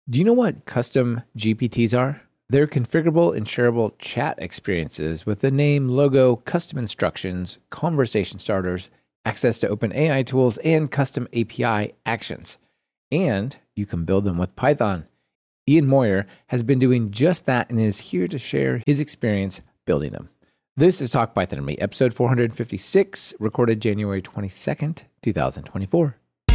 Do you know what custom GPTs are? They're configurable and shareable chat experiences with the name, logo, custom instructions, conversation starters, access to open AI tools, and custom API actions. And you can build them with Python. Ian Moyer has been doing just that and is here to share his experience building them. This is Talk Python to Me, episode 456, recorded January 22nd, 2024.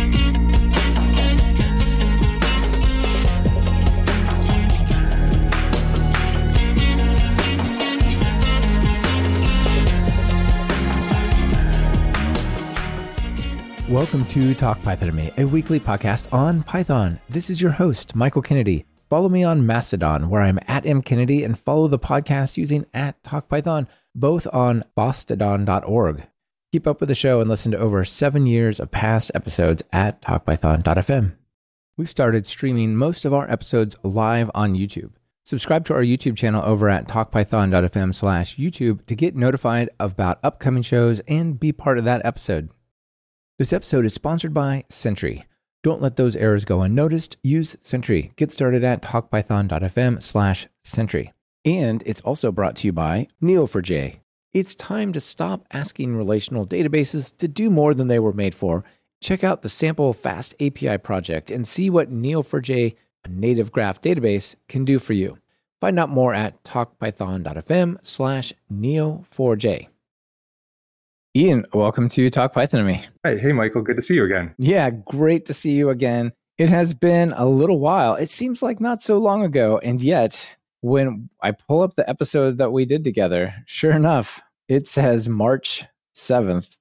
Welcome to Talk Python to Me, a weekly podcast on Python. This is your host, Michael Kennedy. Follow me on Mastodon, where I'm at mkennedy, and follow the podcast using @TalkPython, both on bostodon.org. Keep up with the show and listen to over 7 years of past episodes at talkpython.fm. We've started streaming most of our episodes live on YouTube. Subscribe to our YouTube channel over at talkpython.fm/YouTube to get notified about upcoming shows and be part of that episode. This episode is sponsored by Sentry. Don't let those errors go unnoticed. Use Sentry. Get started at talkpython.fm/Sentry. And it's also brought to you by Neo4j. It's time to stop asking relational databases to do more than they were made for. Check out the sample Fast API project and see what Neo4j, a native graph database, can do for you. Find out more at talkpython.fm/Neo4j. Ian, welcome to Talk Python to Me. Hey, Michael. Good to see you again. Yeah, great to see you again. It has been a little while. It seems like not so long ago. And yet, when I pull up the episode that we did together, sure enough, it says March 7th,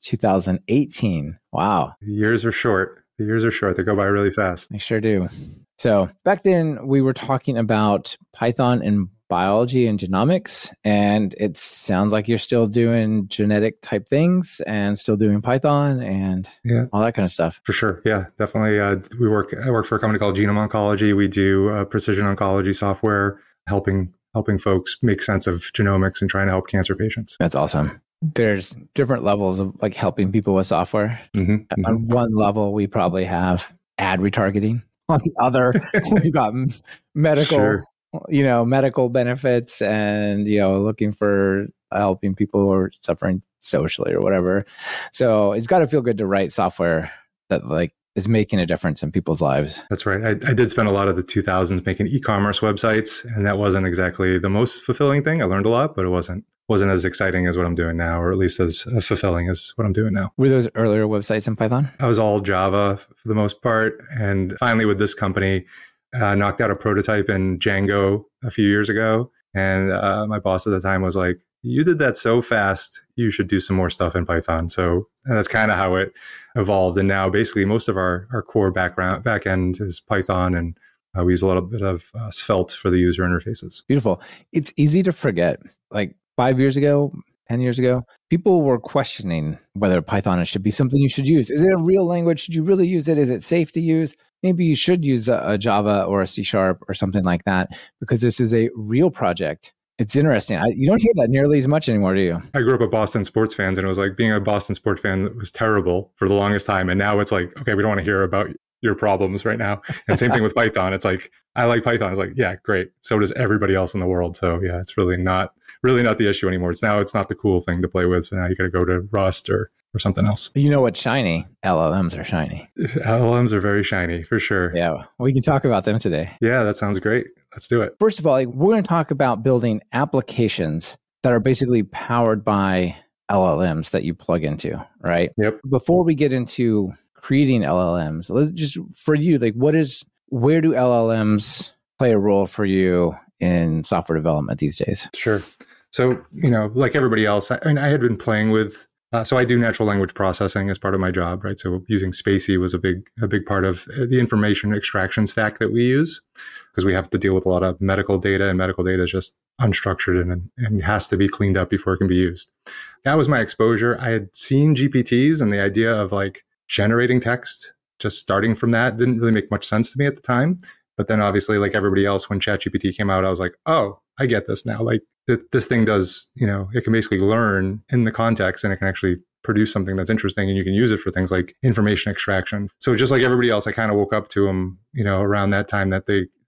2018. Wow. The years are short. They go by really fast. They sure do. So back then, we were talking about Python and biology and genomics, and it sounds like you're still doing genetic type things and still doing Python and all that kind of stuff. For sure. Yeah, definitely. I work for a company called Genome Oncology. We do precision oncology software, helping folks make sense of genomics and trying to help cancer patients. That's awesome. There's different levels of like helping people with software. On one level, we probably have ad retargeting. On the other, we've got medical. Sure. Medical benefits and, looking for helping people who are suffering socially or whatever. So it's got to feel good to write software that is making a difference in people's lives. That's right. I did spend a lot of the 2000s making e-commerce websites, and that wasn't exactly the most fulfilling thing. I learned a lot, but it wasn't as exciting as what I'm doing now, or at least as fulfilling as what I'm doing now. Were those earlier websites in Python? I was all Java for the most part. And finally with this company, knocked out a prototype in Django a few years ago. And my boss at the time was like, you did that so fast, you should do some more stuff in Python. So that's kind of how it evolved. And now basically most of our core back end is Python, and we use a little bit of Svelte for the user interfaces. Beautiful. It's easy to forget. Like 5 years ago, 10 years ago, people were questioning whether Python should be something you should use. Is it a real language? Should you really use it? Is it safe to use? Maybe you should use a Java or a C# or something like that, because this is a real project. It's interesting. You don't hear that nearly as much anymore, do you? I grew up a Boston sports fan, and it was like being a Boston sports fan was terrible for the longest time. And now it's like, okay, we don't want to hear about your problems right now. And same thing with Python. It's like, I like Python. It's like, yeah, great. So does everybody else in the world. So yeah, it's really not the issue anymore. It's not the cool thing to play with. So now you got to go to Rust or something else. You know what's shiny? LLMs are shiny. LLMs are very shiny, for sure. Yeah, we can talk about them today. Yeah, that sounds great. Let's do it. First of all, we're going to talk about building applications that are basically powered by LLMs that you plug into, right? Yep. Before we get into creating LLMs, just for you, where do LLMs play a role for you in software development these days? Sure. So, like everybody else, I had been playing with, so I do natural language processing as part of my job, right? So using Spatie was a big part of the information extraction stack that we use, because we have to deal with a lot of medical data, and medical data is just unstructured and has to be cleaned up before it can be used. That was my exposure. I had seen GPTs, and the idea of generating text, just starting from that, didn't really make much sense to me at the time. But then obviously, like everybody else, when ChatGPT came out, I was like, oh, I get this now. This thing does, it can basically learn in the context, and it can actually produce something that's interesting, and you can use it for things like information extraction. So just like everybody else, I kind of woke up to them, around that time that they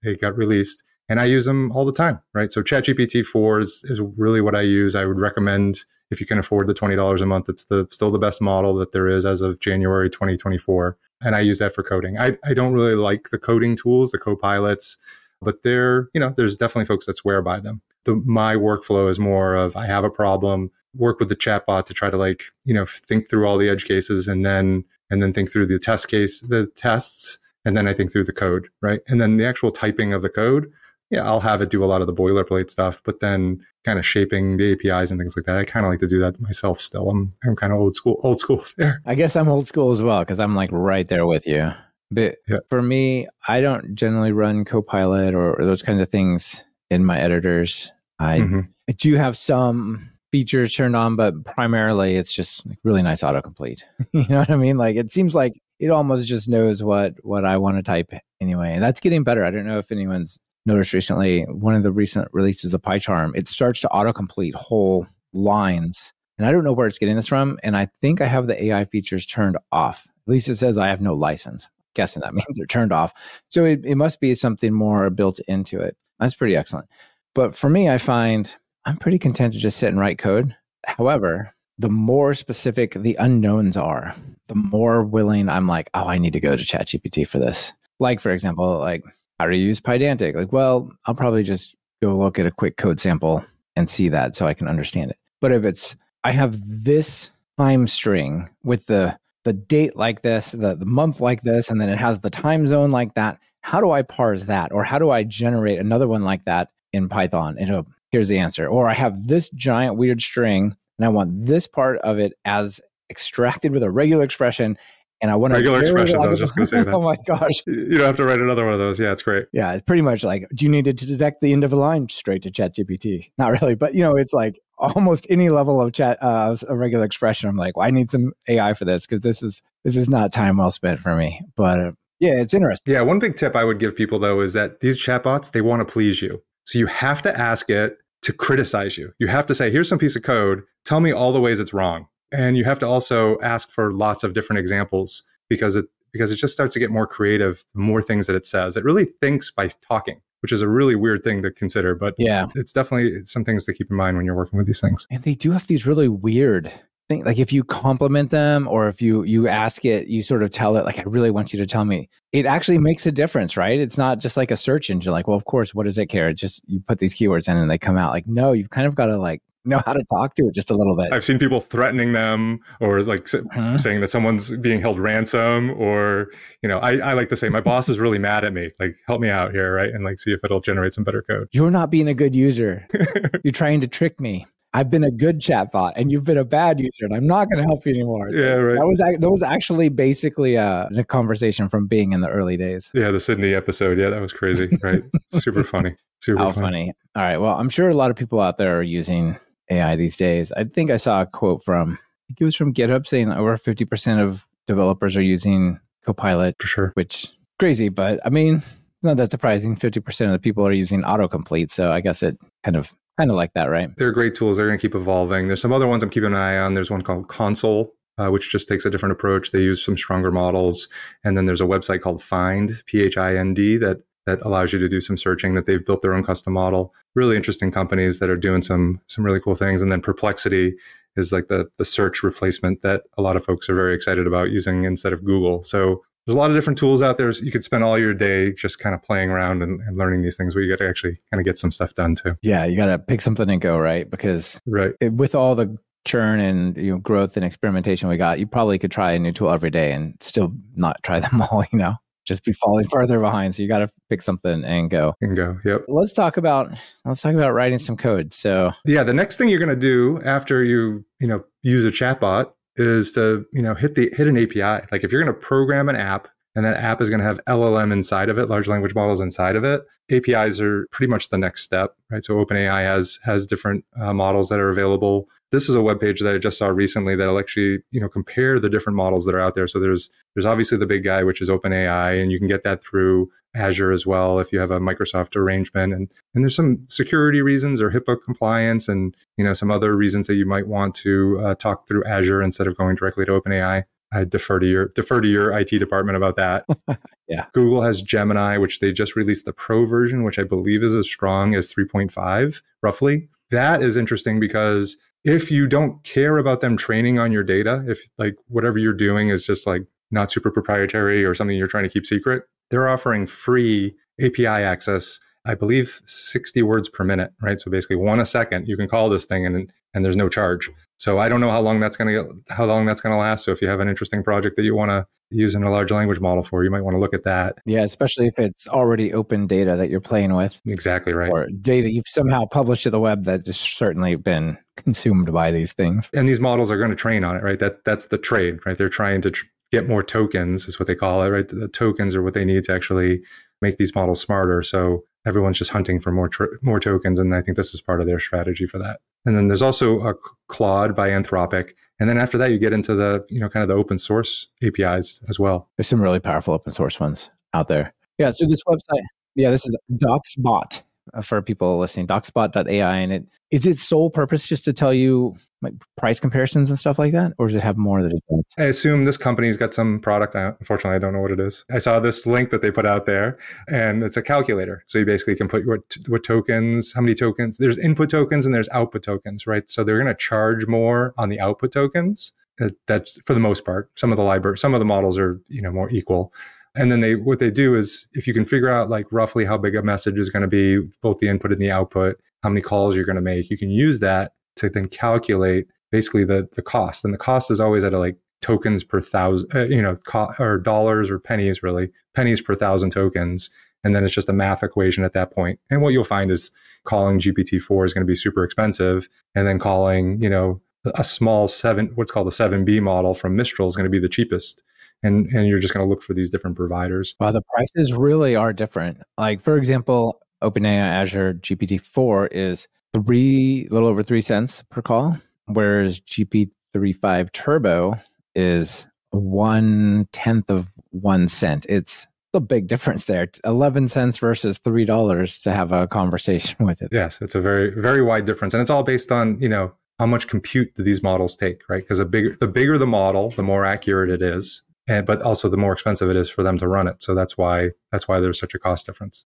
they got released, and I use them all the time, right? So ChatGPT 4 is really what I use. I would recommend, if you can afford the $20 a month, it's still the best model that there is as of January 2024. And I use that for coding. I don't really like the coding tools, the Copilots, but there's definitely folks that swear by them. My workflow is more of, I have a problem, work with the chatbot to try to think through all the edge cases, and then think through the tests, and then I think through the code, right? And then the actual typing of the code, I'll have it do a lot of the boilerplate stuff, but then kind of shaping the APIs and things like that, I kind of like to do that myself still. I'm kind of old school there. I guess I'm old school as well, because I'm like right there with you. But for me, I don't generally run Copilot or those kinds of things in my editors. I do have some features turned on, but primarily it's just like really nice autocomplete. You know what I mean? Like, it seems like it almost just knows what I want to type anyway. And that's getting better. I don't know if anyone's noticed recently, one of the recent releases of PyCharm, it starts to autocomplete whole lines. And I don't know where it's getting this from. And I think I have the AI features turned off. At least it says I have no license. Guessing that means they're turned off. So it must be something more built into it. That's pretty excellent. But for me, I find I'm pretty content to just sit and write code. However, the more specific the unknowns are, the more willing I'm like, oh, I need to go to ChatGPT for this. Like, for example, like, how to use Pydantic. Like, well, I'll probably just go look at a quick code sample and see that so I can understand it. But if it's, I have this time string with the date like this, the month like this, and then it has the time zone like that, how do I parse that? Or how do I generate another one like that in Python? And here's the answer. Or I have this giant weird string, and I want this part of it as extracted with a regular expression. And I want to regular expressions. I was just going to say that. Oh my gosh. You don't have to write another one of those. Yeah, it's great. Yeah, it's pretty much like, do you need to detect the end of a line? Straight to ChatGPT. Not really, but it's like almost any level of a regular expression. I'm like, well, I need some AI for this, because this is not time well spent for me. But yeah, it's interesting. Yeah, one big tip I would give people though is that these chatbots, they want to please you. So you have to ask it to criticize you. You have to say, here's some piece of code. Tell me all the ways it's wrong. And you have to also ask for lots of different examples, because it just starts to get more creative, the more things that it says. It really thinks by talking, which is a really weird thing to consider. But yeah, it's definitely some things to keep in mind when you're working with these things. And they do have these really weird things. Like, if you compliment them, or if you ask it, you sort of tell it, like, I really want you to tell me. It actually makes a difference, right? It's not just like a search engine. Like, well, of course, what does it care? It's just, you put these keywords in and they come out. Like, no, you've kind of got to like know how to talk to it just a little bit. I've seen people threatening them, or like saying that someone's being held ransom, or, I like to say, my boss is really mad at me. Like, help me out here, right? And like, see if it'll generate some better code. You're not being a good user. You're trying to trick me. I've been a good chatbot and you've been a bad user, and I'm not going to help you anymore. So yeah, right. That was actually basically a conversation from Bing in the early days. Yeah, the Sydney episode. Yeah, that was crazy, right? Super funny. Super funny. All right. Well, I'm sure a lot of people out there are using AI these days. I think I saw a quote I think it was from GitHub, saying over 50% of developers are using Copilot. For sure. Which is crazy, but I mean, it's not that surprising. 50% of the people are using autocomplete. So I guess it kind of like that, right? They're great tools. They're going to keep evolving. There's some other ones I'm keeping an eye on. There's one called Console, which just takes a different approach. They use some stronger models. And then there's a website called Find, P-H-I-N-D, that allows you to do some searching, that they've built their own custom model. Really interesting companies that are doing some really cool things. And then Perplexity is like the search replacement that a lot of folks are very excited about using instead of Google. So there's a lot of different tools out there. So you could spend all your day just kind of playing around and learning these things, where you got to actually kind of get some stuff done too. Yeah, you got to pick something and go, right? Because with all the churn and growth and experimentation we got, you probably could try a new tool every day and still not try them all, just be falling further behind. So you got to pick something and go. Yep. Let's talk about writing some code. So yeah, the next thing you're going to do after you use a chatbot is to hit an API. Like, if you're going to program an app, and that app is going to have LLM inside of it, large language models inside of it, APIs are pretty much the next step, right? So OpenAI has different models that are available. This is a web page that I just saw recently that'll actually compare the different models that are out there. So there's obviously the big guy, which is OpenAI, and you can get that through Azure as well if you have a Microsoft arrangement. And there's some security reasons or HIPAA compliance, and some other reasons that you might want to talk through Azure instead of going directly to OpenAI. I defer to your IT department about that. Yeah. Google has Gemini, which they just released the pro version, which I believe is as strong as 3.5, roughly. That is interesting because if you don't care about them training on your data, if like whatever you're doing is just like not super proprietary or something you're trying to keep secret, they're offering free API access, I believe 60 words per minute, right? So basically 1 a second, you can call this thing and there's no charge. So I don't know how long that's going to last. So if you have an interesting project that you want to use in a large language model for, you might want to look at that. Yeah, especially if it's already open data that you're playing with. Exactly right. Or data you've somehow published to the web that has certainly been consumed by these things. And these models are going to train on it, right? That's the trade, right? They're trying to get more tokens, is what they call it, right? The tokens are what they need to actually make these models smarter. So everyone's just hunting for more tokens, and I think this is part of their strategy for that. And then there's also a Claude by Anthropic, and then after that you get into the kind of the open source APIs as well. There's some really powerful open source ones out there. Yeah, so this website, this is DocsBot for people listening, DocsBot.ai, and is its sole purpose just to tell you like price comparisons and stuff like that, or does it have more that it does? I assume this company's got some product. Unfortunately, I don't know what it is. I saw this link that they put out there, and it's a calculator. So you basically can put what tokens, how many tokens. There's input tokens and there's output tokens, right? So they're going to charge more on the output tokens. That's for the most part. Some of the models are more equal. And then what they do is, if you can figure out like roughly how big a message is going to be, both the input and the output, how many calls you're going to make, you can use that to then calculate basically the cost. And the cost is always at like tokens per thousand, or dollars or pennies, really, pennies per thousand tokens. And then it's just a math equation at that point. And what you'll find is calling GPT-4 is going to be super expensive. And then calling, a small what's called a 7B model from Mistral is going to be the cheapest. And you're just going to look for these different providers. Well, the prices really are different. Like, for example, OpenAI Azure GPT-4 is a little over 3 cents per call, whereas GPT-3.5 Turbo is 1/10 of 1 cent. It's a big difference there. It's 11 cents versus $3 to have a conversation with it. Yes, it's a very, very wide difference. And it's all based on, how much compute do these models take, right? Because the bigger the model, the more accurate it is. But also the more expensive it is for them to run it. So that's why there's such a cost difference.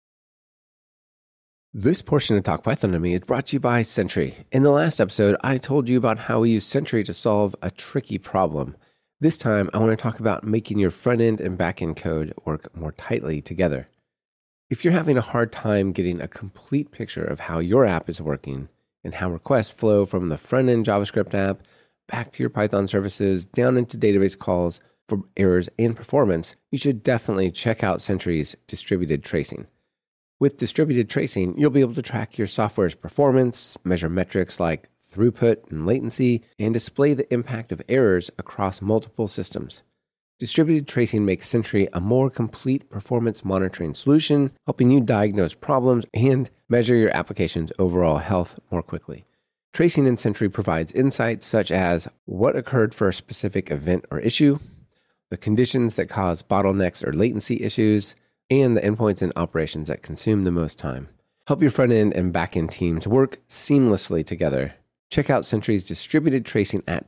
This portion of Talk Python to Me is brought to you by Sentry. In the last episode, I told you about how we use Sentry to solve a tricky problem. This time, I want to talk about making your front end and back end code work more tightly together. If you're having a hard time getting a complete picture of how your app is working and how requests flow from the front end JavaScript app back to your Python services, down into database calls, for errors and performance, you should definitely check out Sentry's distributed tracing. With distributed tracing, you'll be able to track your software's performance, measure metrics like throughput and latency, and display the impact of errors across multiple systems. Distributed tracing makes Sentry a more complete performance monitoring solution, helping you diagnose problems and measure your application's overall health more quickly. Tracing in Sentry provides insights such as what occurred for a specific event or issue, the conditions that cause bottlenecks or latency issues, and the endpoints and operations that consume the most time. Help your front-end and back-end teams work seamlessly together. Check out Sentry's distributed tracing at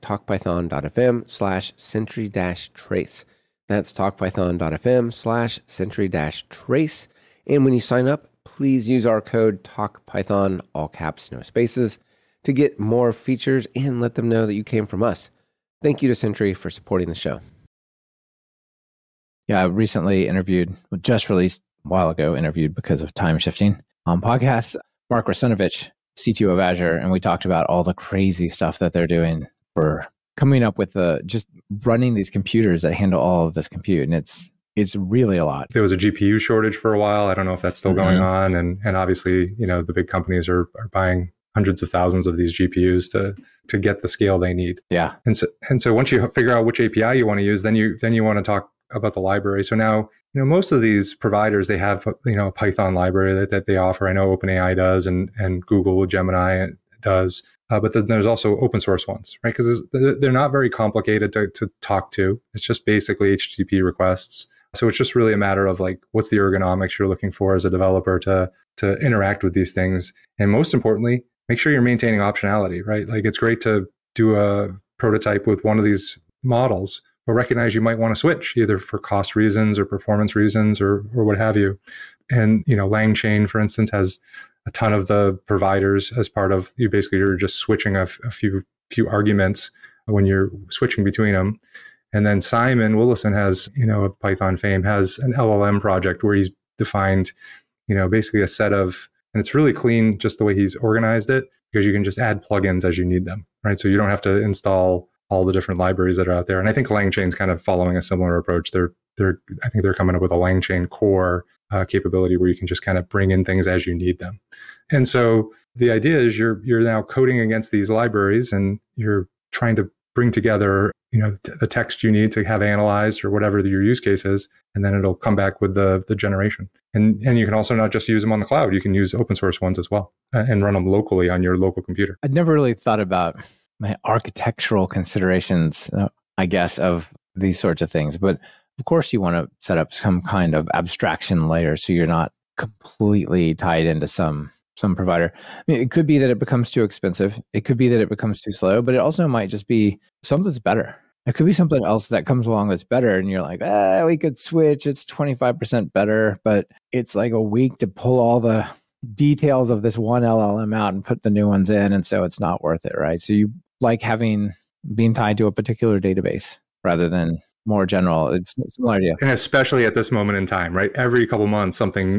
talkpython.fm/sentry-trace. That's talkpython.fm/sentry-trace. And when you sign up, please use our code TALKPython, all caps, no spaces, to get more features and let them know that you came from us. Thank you to Sentry for supporting the show. Yeah, I recently just released a while ago, because of time shifting on podcasts, Mark Russinovich, CTO of Azure, and we talked about all the crazy stuff that they're doing for coming up with just running these computers that handle all of this compute. And it's really a lot. There was a GPU shortage for a while. I don't know if that's still going on. And obviously, the big companies are buying hundreds of thousands of these GPUs to get the scale they need. Yeah. And so once you figure out which API you want to use, then you want to talk about the library. So now, most of these providers, they have, a Python library that they offer. I know OpenAI does, and Google with Gemini does. But then there's also open source ones, right? Because they're not very complicated to talk to. It's just basically HTTP requests. So it's just really a matter of like, what's the ergonomics you're looking for as a developer to interact with these things. And most importantly, make sure you're maintaining optionality, right? Like, it's great to do a prototype with one of these models, will recognize you might want to switch either for cost reasons or performance reasons or what have you. And, LangChain, for instance, has a ton of the providers as part of you. Basically, you're just switching a few arguments when you're switching between them. And then Simon Willison has, of Python fame, has an LLM project where he's defined, basically a set of, and it's really clean just the way he's organized it, because you can just add plugins as you need them, right? So you don't have to install all the different libraries that are out there. And I think LangChain's kind of following a similar approach. I think they're coming up with a LangChain core capability where you can just kind of bring in things as you need them. And so the idea is you're now coding against these libraries and you're trying to bring together, the text you need to have analyzed or whatever your use case is, and then it'll come back with the generation. And you can also not just use them on the cloud. You can use open source ones as well and run them locally on your local computer. I'd never really thought about my architectural considerations, I guess, of these sorts of things. But of course, you want to set up some kind of abstraction layer so you're not completely tied into some provider. I mean, it could be that it becomes too expensive. It could be that it becomes too slow, but it also might just be something that's better. It could be something else that comes along that's better. And you're like, we could switch. It's 25% better, but it's like a week to pull all the details of this one LLM out and put the new ones in. And so it's not worth it, right? So you like being tied to a particular database rather than more general. It's a similar idea. And especially at this moment in time, right? Every couple months, something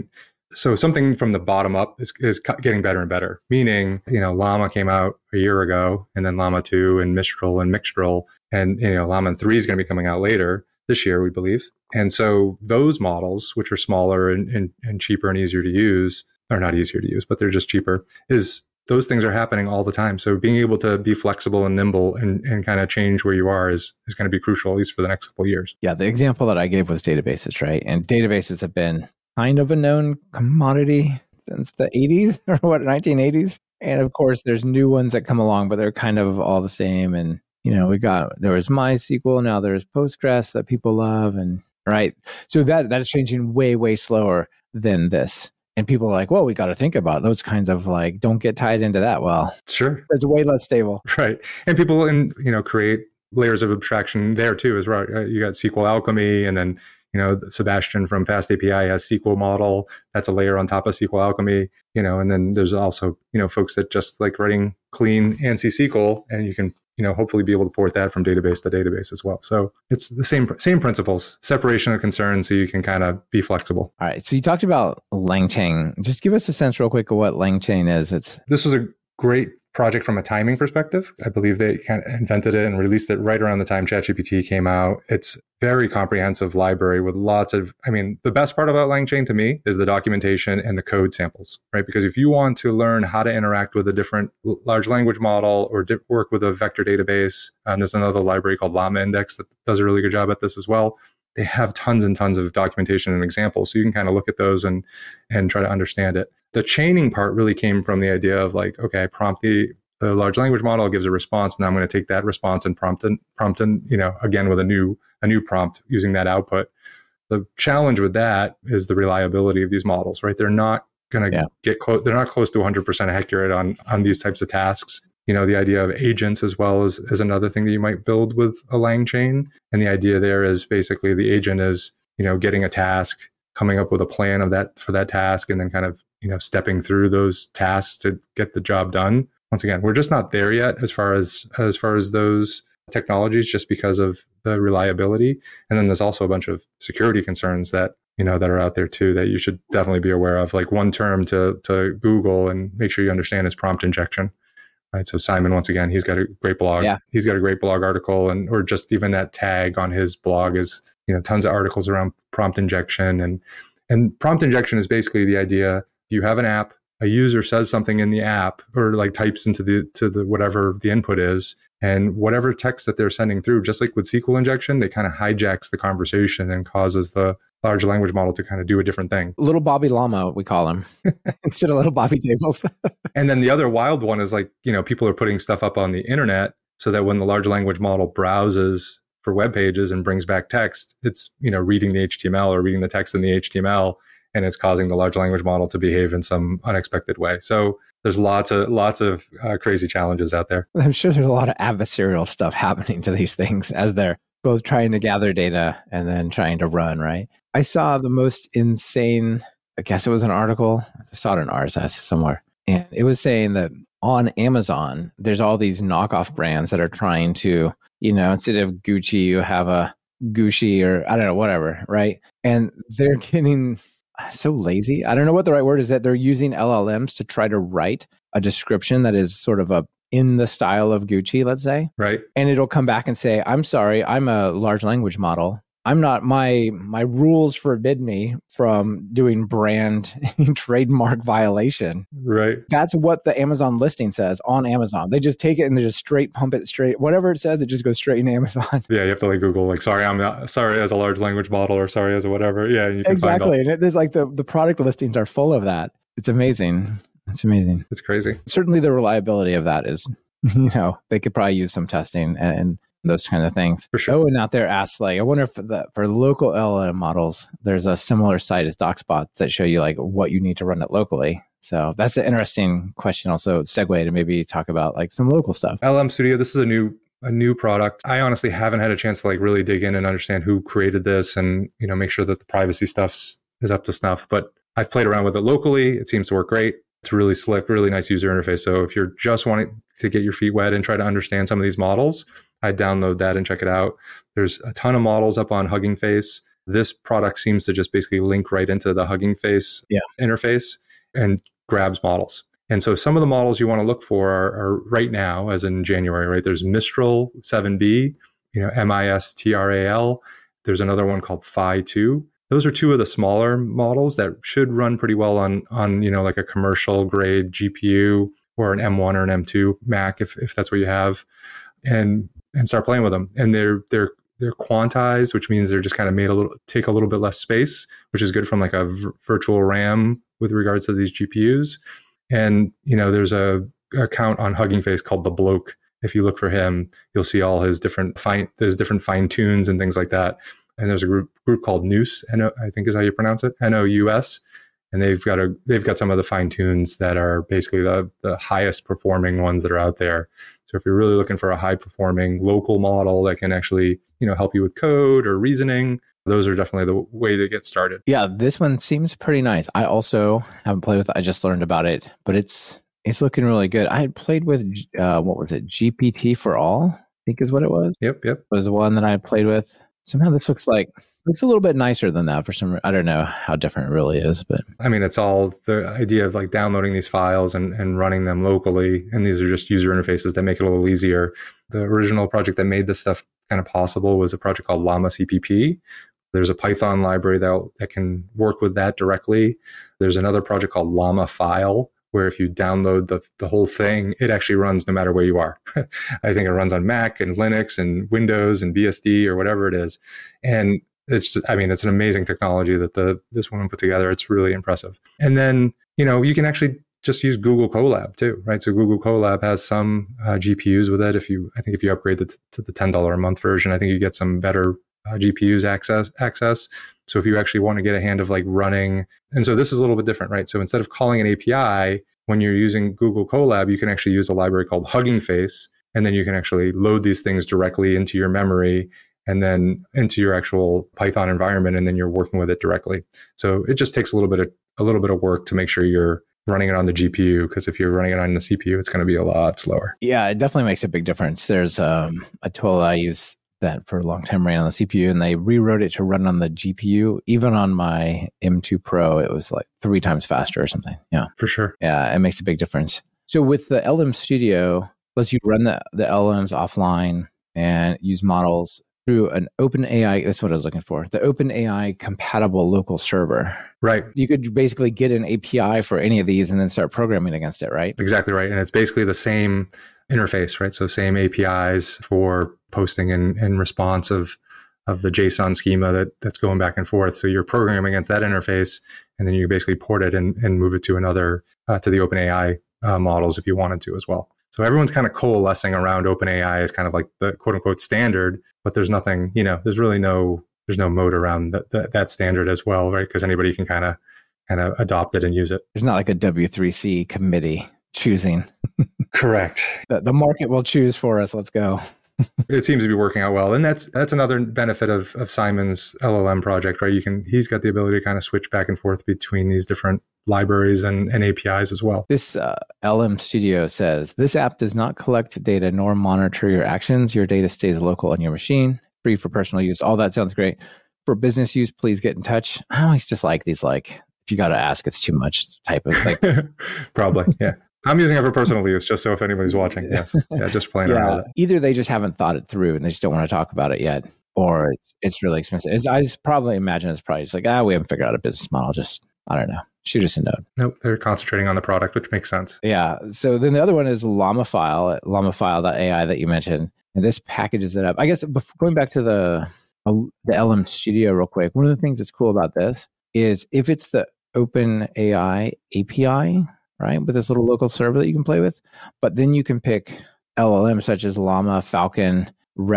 from the bottom up is getting better and better. Meaning, Llama came out a year ago, and then Llama 2 and Mistral and Mixtral, and Llama 3 is going to be coming out later this year, we believe. And so those models, which are smaller and cheaper and easier to use, or not easier to use, but they're just cheaper, those things are happening all the time. So being able to be flexible and nimble and kind of change where you are is going to be crucial, at least for the next couple of years. Yeah, the example that I gave was databases, right? And databases have been kind of a known commodity since the 80s or 1980s. And of course, there's new ones that come along, but they're kind of all the same. And, there was MySQL, now there's Postgres that people love. And right. So that's changing way, way slower than this. And people are like, well, we got to think about those kinds of don't get tied into that. Well, sure. It's way less stable. Right. And people create layers of abstraction there too, as well. You got SQL Alchemy, and then, Sebastian from Fast API has SQL model. That's a layer on top of SQL Alchemy, and then there's also, folks that just like writing clean ANSI SQL, and you can, hopefully be able to port that from database to database as well. So it's the same principles, separation of concerns, so you can kind of be flexible. All right. So you talked about LangChain. Just give us a sense real quick of what LangChain is. This was a great project from a timing perspective. I believe they kind of invented it and released it right around the time ChatGPT came out. It's very comprehensive library with lots of, the best part about LangChain to me is the documentation and the code samples, right? Because if you want to learn how to interact with a different large language model or work with a vector database, and there's another library called Llama Index that does a really good job at this as well. They have tons and tons of documentation and examples. So you can kind of look at those and try to understand it. The chaining part really came from the idea of I prompt the large language model, gives a response, and I'm going to take that response and prompt again with a new prompt using that output. The challenge with that is the reliability of these models, right? They're not going to get close. They're not close to 100% accurate on these types of tasks. The idea of agents as well is another thing that you might build with a LangChain. And the idea there is basically the agent is, getting a task, coming up with a plan for that task, and then kind of, stepping through those tasks to get the job done. Once again, we're just not there yet as far as those technologies, just because of the reliability. And then there's also a bunch of security concerns that are out there too, that you should definitely be aware of. Like one term to Google and make sure you understand is prompt injection. Right. So Simon, once again, he's got a great blog. Yeah. He's got a great blog article, or just even that tag on his blog is, tons of articles around prompt injection. And prompt injection is basically the idea: you have an app, a user says something in the app, or types into the whatever the input is, and whatever text that they're sending through, just like with SQL injection, they kind of hijacks the conversation and causes the large language model to kind of do a different thing. Little Bobby Llama, we call him, instead of little Bobby tables. And then the other wild one is people are putting stuff up on the internet so that when the large language model browses for web pages and brings back text, it's, reading the HTML or reading the text in the HTML, and it's causing the large language model to behave in some unexpected way. So there's lots of crazy challenges out there. I'm sure there's a lot of adversarial stuff happening to these things as they're both trying to gather data and then trying to run, right? I saw the most insane, I guess it was an article. I saw it in RSS somewhere. And it was saying that on Amazon, there's all these knockoff brands that are trying to, instead of Gucci, you have a Gucci or I don't know, whatever, right? And they're getting so lazy. I don't know what the right word is, that they're using LLMs to try to write a description that is sort of in the style of Gucci, let's say. Right. And it'll come back and say, I'm sorry, I'm a large language model. I'm not, my rules forbid me from doing brand trademark violation. Right. That's what the Amazon listing says on Amazon. They just take it and they just straight pump it straight. Whatever it says, it just goes straight into Amazon. Yeah, you have to Google sorry, I'm not sorry as a large language model or sorry as a whatever. Yeah, you can exactly. And there's the product listings are full of that. It's amazing. It's amazing. It's crazy. Certainly the reliability of that is, they could probably use some testing and those kind of things. For sure. Owen out there asked, I wonder if for local LLM models, there's a similar site as DocSpots that show you what you need to run it locally. So that's an interesting question. Also, segue to maybe talk about some local stuff. LM Studio. This is a new product. I honestly haven't had a chance to really dig in and understand who created this and make sure that the privacy stuff is up to snuff. But I've played around with it locally. It seems to work great. It's really slick, really nice user interface. So if you're just wanting to get your feet wet and try to understand some of these models, I'd download that and check it out. There's a ton of models up on Hugging Face. This product seems to just basically link right into the Hugging Face interface and grabs models. And so some of the models you want to look for are right now, as in January, right? There's Mistral 7B, Mistral. There's another one called Phi 2. Those are two of the smaller models that should run pretty well on a commercial grade GPU or an M1 or an M2 Mac if that's what you have, and start playing with them. And they're quantized, which means they're just kind of take a little bit less space, which is good from a virtual RAM with regards to these GPUs. And there's a account on Hugging Face called The Bloke. If you look for him, you'll see all his different fine tunes and things like that. And there's a group called Nous, I think is how you pronounce it, Nous, and they've got some of the fine tunes that are basically the highest performing ones that are out there. So if you're really looking for a high performing local model that can actually help you with code or reasoning, those are definitely the way to get started. Yeah, this one seems pretty nice. I also haven't played with it. I just learned about it, but it's looking really good. I had played with what was it, GPT for All, I think is what it was. Yep. Was the one that I played with. Somehow this looks a little bit nicer than that for some. I don't know how different it really is, but I mean, it's all the idea of downloading these files and running them locally. And these are just user interfaces that make it a little easier. The original project that made this stuff kind of possible was a project called Llama CPP. There's a Python library that can work with that directly. There's another project called Llama File, where if you download the whole thing, it actually runs no matter where you are. I think it runs on Mac and Linux and Windows and BSD or whatever it is. And it's an amazing technology that this woman put together. It's really impressive. And then, you can actually just use Google Colab too, right? So Google Colab has some GPUs with it. I think if you upgrade to the $10 a month version, I think you get some better GPUs access. So if you actually want to get a hand of running, and so this is a little bit different, right? So instead of calling an API, when you're using Google Colab, you can actually use a library called Hugging Face, and then you can actually load these things directly into your memory and then into your actual Python environment, and then you're working with it directly. So it just takes a little bit of work to make sure you're running it on the GPU, because if you're running it on the CPU, it's going to be a lot slower. Yeah, it definitely makes a big difference. There's a tool I use that for a long time ran on the CPU, and they rewrote it to run on the GPU. Even on my M2 Pro, it was 3 times faster or something. Yeah, for sure. Yeah, it makes a big difference. So with the LM Studio, lets you run the LMs offline and use models through an OpenAI. That's what I was looking for. The OpenAI compatible local server. Right. You could basically get an API for any of these and then start programming against it, right? Exactly right. And it's basically the same interface, right? So same APIs for posting and response of the JSON schema that's going back and forth. So you're programming against that interface, and then you basically port it and move it to another, to the OpenAI models if you wanted to as well. So everyone's kind of coalescing around OpenAI as kind of the quote unquote standard, but there's nothing, there's no mode around that standard as well, right? Because anybody can kind of adopt it and use it. There's not a W3C committee choosing. Correct. The market will choose for us. Let's go. It seems to be working out well. And that's another benefit of Simon's LLM project, right? He's got the ability to kind of switch back and forth between these different libraries and APIs as well. This LM Studio says, this app does not collect data nor monitor your actions. Your data stays local on your machine, free for personal use. All that sounds great. For business use, please get in touch. I always just like these, like, if you got to ask, it's too much type of thing. Probably, yeah. I'm using it for personal use, just so if anybody's watching, yes. Yeah, just playing around with it. Either they just haven't thought it through and they just don't want to talk about it yet, or it's really expensive. I just probably imagine it's probably just like, we haven't figured out a business model. Just, I don't know, shoot us a note. Nope, they're concentrating on the product, which makes sense. Yeah. So then the other one is Llamaphile, llamaphile.ai that you mentioned. And this packages it up. I guess going back to the LM Studio real quick, one of the things that's cool about this is if it's the OpenAI API, right, with this little local server that you can play with, but then you can pick LLMs such as Llama, Falcon,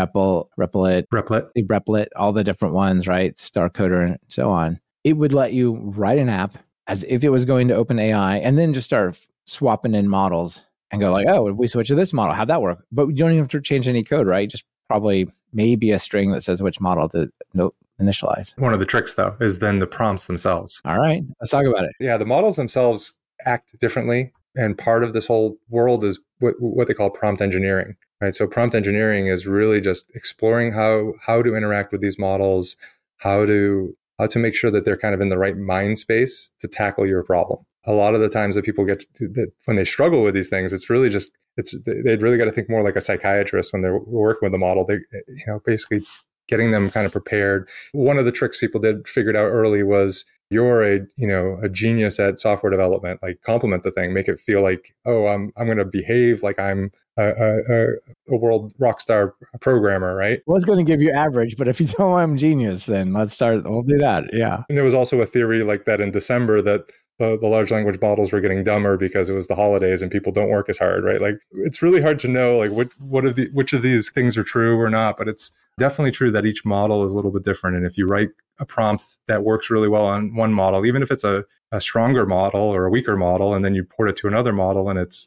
Replit, all the different ones, right, StarCoder and so on. It would let you write an app as if it was going to OpenAI and then just start swapping in models and go like, if we switch to this model, how'd that work? But you don't even have to change any code, right? Just probably maybe a string that says which model to initialize. One of the tricks, though, is then the prompts themselves. All right, let's talk about it. Yeah, the models themselves act differently. And part of this whole world is what they call prompt engineering, right? So prompt engineering is really just exploring how to interact with these models, how to make sure that they're kind of in the right mind space to tackle your problem. A lot of the times that people get that when they struggle with these things, it's really just they'd really got to think more like a psychiatrist when they're working with the model. They basically getting them kind of prepared. One of the tricks people figured out early was you're a genius at software development, like compliment the thing, make it feel like, I'm going to behave like I'm a world rock star programmer, right? Well, it's going to give you average, but if you tell I'm genius, then we'll do that. Yeah. And there was also a theory like that in December that the large language models were getting dumber because it was the holidays and people don't work as hard, right? Like it's really hard to know like which of these things are true or not, but it's definitely true that each model is a little bit different. And if you write a prompt that works really well on one model, even if it's a stronger model or a weaker model, and then you port it to another model and it's,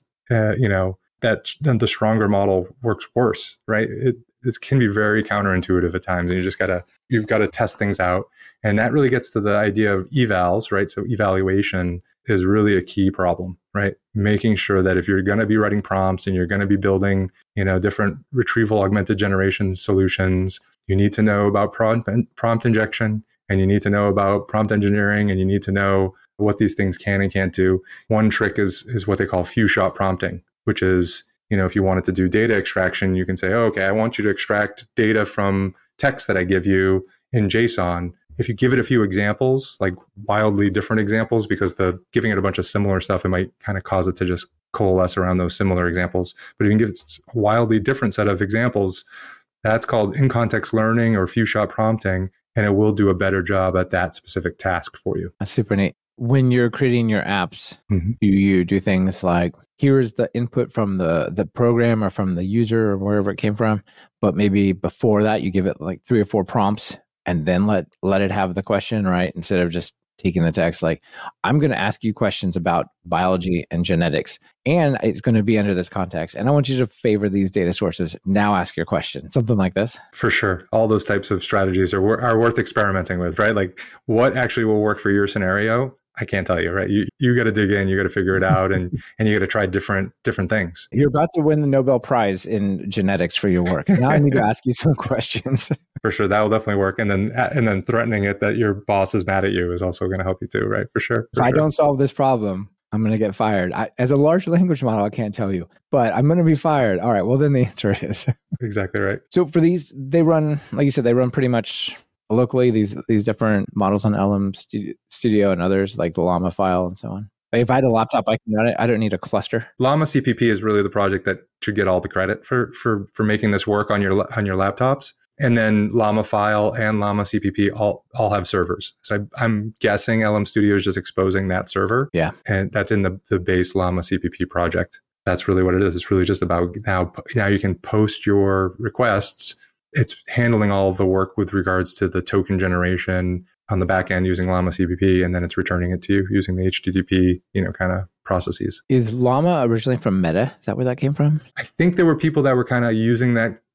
then the stronger model works worse, right? It can be very counterintuitive at times, and you've got to test things out. And that really gets to the idea of evals, right? So evaluation is really a key problem, right? Making sure that if you're going to be writing prompts and you're going to be building, different retrieval augmented generation solutions, you need to know about prompt injection, and you need to know about prompt engineering, and you need to know what these things can and can't do. One trick is what they call few-shot prompting, which is, if you wanted to do data extraction, you can say, I want you to extract data from text that I give you in JSON. If you give it a few examples, like wildly different examples, because giving it a bunch of similar stuff, it might kind of cause it to just coalesce around those similar examples. But if you can give it a wildly different set of examples, that's called in-context learning or few-shot prompting, and it will do a better job at that specific task for you. That's super neat. When you're creating your apps, do you do things like, here's the input from the program or from the user or wherever it came from, but maybe before that you give it like 3 or 4 prompts and then let it have the question, right? Instead of just taking the text, like, I'm going to ask you questions about biology and genetics, and it's going to be under this context, and I want you to favor these data sources. Now ask your question. Something like this. For sure. All those types of strategies are worth experimenting with, right? Like what actually will work for your scenario, I can't tell you, right? You got to dig in, you got to figure it out, and you got to try different things. You're about to win the Nobel Prize in genetics for your work. Now I need to ask you some questions. For sure, that will definitely work. And then threatening it that your boss is mad at you is also going to help you too, right? For sure. If I don't solve this problem, I'm going to get fired. As a large language model, I can't tell you, but I'm going to be fired. All right, well then the answer is exactly right. So for these, they run, like you said, they run pretty much locally, these different models on LM Studio and others like the Llamaphile and so on. If I had a laptop, I can run it. I don't need a cluster. Llama CPP is really the project that should get all the credit for making this work on your laptops. And then Llamaphile and Llama CPP all have servers. So I'm guessing LM Studio is just exposing that server. Yeah. And that's in the base Llama CPP project. That's really what it is. It's really just about now you can post your requests. It's handling all of the work with regards to the token generation on the back end using Llama CPP, and then it's returning it to you using the HTTP, kind of processes. Is Llama originally from Meta? Is that where that came from? I think there were people that were kind of using that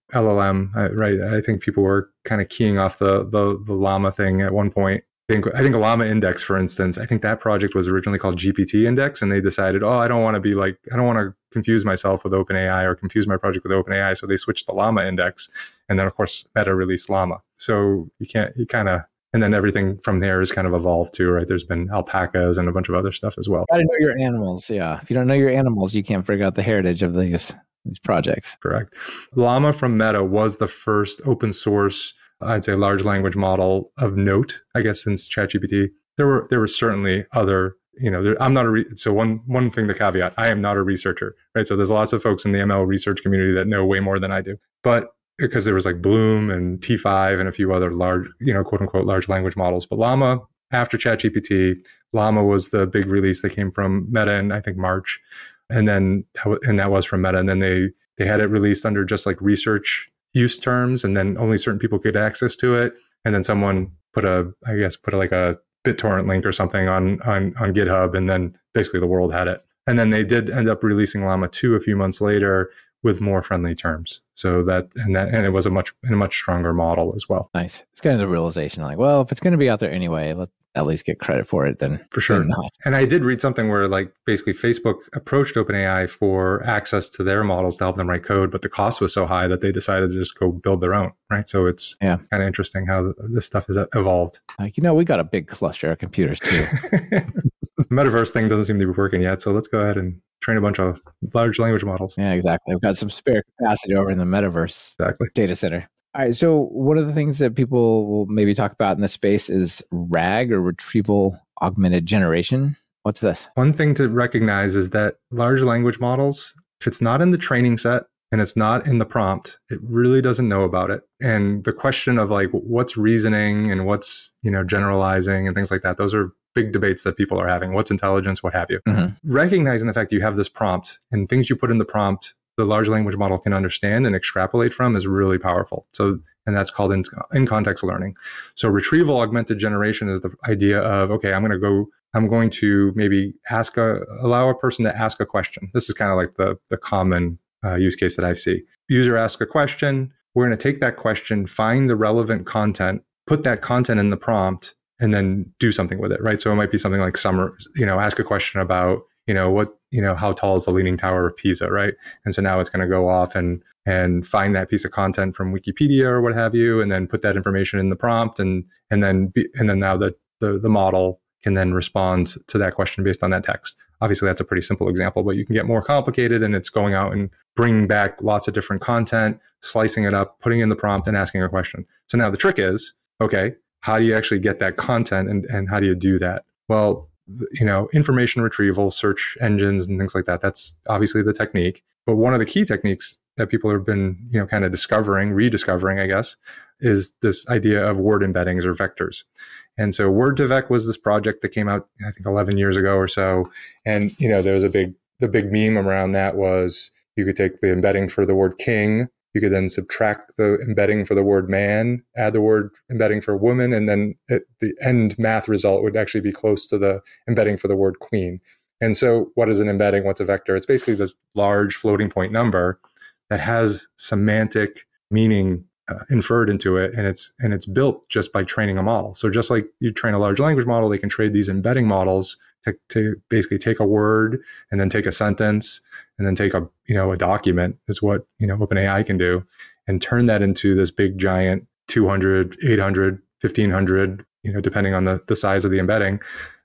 LLM, right? I think people were kind of keying off the Llama thing at one point. I think a Llama Index, for instance, I think that project was originally called GPT Index, and they decided, I don't want to confuse myself with OpenAI or confuse my project with OpenAI. So they switched the Llama Index. And then, of course, Meta released Llama. So and then everything from there is kind of evolved too, right? There's been alpacas and a bunch of other stuff as well. You gotta know your animals. Yeah. If you don't know your animals, you can't figure out the heritage of these projects. Correct. Llama from Meta was the first open source, I'd say, large language model of note, I guess, since ChatGPT. There were certainly other, I'm not so one thing, the caveat, I am not a researcher, right? So there's lots of folks in the ML research community that know way more than I do. But because there was like Bloom and T5 and a few other large, quote unquote, large language models. But Llama, after ChatGPT, Llama was the big release that came from Meta in, I think, March. And that was from Meta. And then they had it released under just like research use terms, and then only certain people could access to it. And then someone put a BitTorrent link or something on GitHub, and then basically the world had it. And then they did end up releasing Llama 2 a few months later with more friendly terms. So and it was a much stronger model as well. Nice. It's kind of the realization, like, well, if it's going to be out there anyway, let's at least get credit for it then. For sure. And I did read something where like basically Facebook approached OpenAI for access to their models to help them write code, but the cost was so high that they decided to just go build their own, right? So it's kind of interesting how this stuff has evolved. Like, we got a big cluster of computers too. The metaverse thing doesn't seem to be working yet, so let's go ahead and train a bunch of large language models. Yeah, exactly. We've got some spare capacity over in the metaverse data center. All right. So one of the things that people will maybe talk about in this space is RAG, or retrieval augmented generation. What's this? One thing to recognize is that large language models, if it's not in the training set and it's not in the prompt, it really doesn't know about it. And the question of like what's reasoning and what's, generalizing and things like that, those are big debates that people are having. What's intelligence, what have you. Mm-hmm. Recognizing the fact you have this prompt and things you put in the prompt, the large language model can understand and extrapolate from is really powerful. So, and that's called in context learning. So retrieval augmented generation is the idea of, okay, I'm going to maybe allow a person to ask a question. This is kind of like the common use case that I see. User asks a question. We're going to take that question, find the relevant content, put that content in the prompt, and then do something with it, right? So it might be something like ask a question about, how tall is the Leaning Tower of Pisa, right? And so now it's going to go off and find that piece of content from Wikipedia or what have you, and then put that information in the prompt, and then now the model can then respond to that question based on that text. Obviously, that's a pretty simple example, but you can get more complicated, and it's going out and bringing back lots of different content, slicing it up, putting in the prompt, and asking a question. So now the trick is, okay, how do you actually get that content, and how do you do that? Well, information retrieval, search engines and things like that, that's obviously the technique. But one of the key techniques that people have been, kind of rediscovering, I guess, is this idea of word embeddings or vectors. And so Word2Vec was this project that came out, I think, 11 years ago or so. And, there was the big meme around that was you could take the embedding for the word king. You could then subtract the embedding for the word man, add the word embedding for woman, and then the end math result would actually be close to the embedding for the word queen. And so what is an embedding? What's a vector? It's basically this large floating point number that has semantic meaning inferred into it, and it's built just by training a model. So just like you train a large language model, they can trade these embedding models to basically take a word and then take a sentence and then take a document, is what OpenAI can do, and turn that into this big giant 200, 800, 1500, depending on the size of the embedding,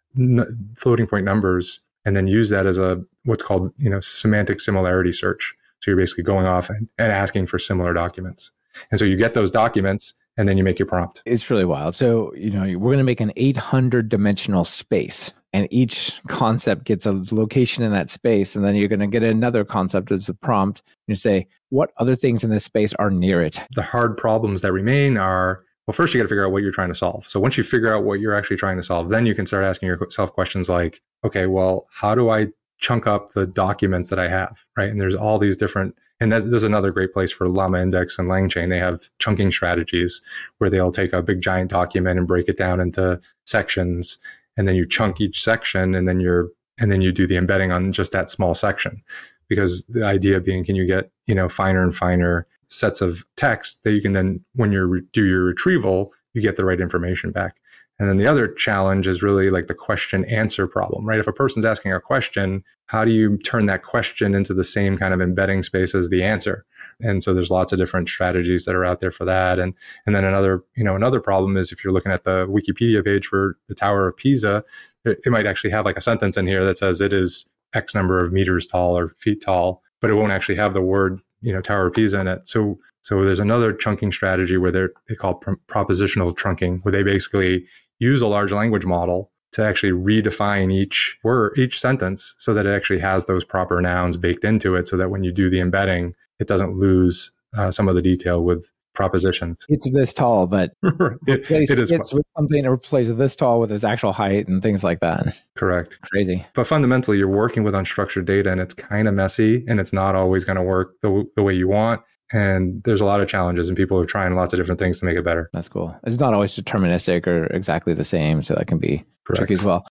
floating point numbers, and then use that as what's called semantic similarity search. So you're basically going off and asking for similar documents. And so you get those documents and then you make your prompt. It's really wild. So, we're going to make an 800 dimensional space, and each concept gets a location in that space. And then you're going to get another concept as a prompt. You say, what other things in this space are near it? The hard problems that remain are, well, first you got to figure out what you're trying to solve. So once you figure out what you're actually trying to solve, then you can start asking yourself questions like, okay, well, how do I chunk up the documents that I have, right? And there's all these different, and this is another great place for Llama Index and LangChain. They have chunking strategies where they'll take a big giant document and break it down into sections, and then you chunk each section, and then you do the embedding on just that small section. Because the idea being, can you get, finer and finer sets of text that you can then, when you do your retrieval, you get the right information back. And then the other challenge is really like the question answer problem, right? If a person's asking a question, how do you turn that question into the same kind of embedding space as the answer? And so there's lots of different strategies that are out there for that. And then another problem is if you're looking at the Wikipedia page for the Tower of Pisa, it might actually have like a sentence in here that says it is X number of meters tall or feet tall, but it won't actually have the word, Tower of Pisa in it. So there's another chunking strategy where they call propositional trunking, where they basically use a large language model to actually redefine each sentence so that it actually has those proper nouns baked into it, so that when you do the embedding, it doesn't lose some of the detail with propositions. It's this tall, but it is with something that replaces this tall with its actual height and things like that. Correct. Crazy. But fundamentally, you're working with unstructured data, and it's kind of messy, and it's not always going to work the way you want. And there's a lot of challenges, and people are trying lots of different things to make it better. That's cool. It's not always deterministic or exactly the same, so that can be tricky as well.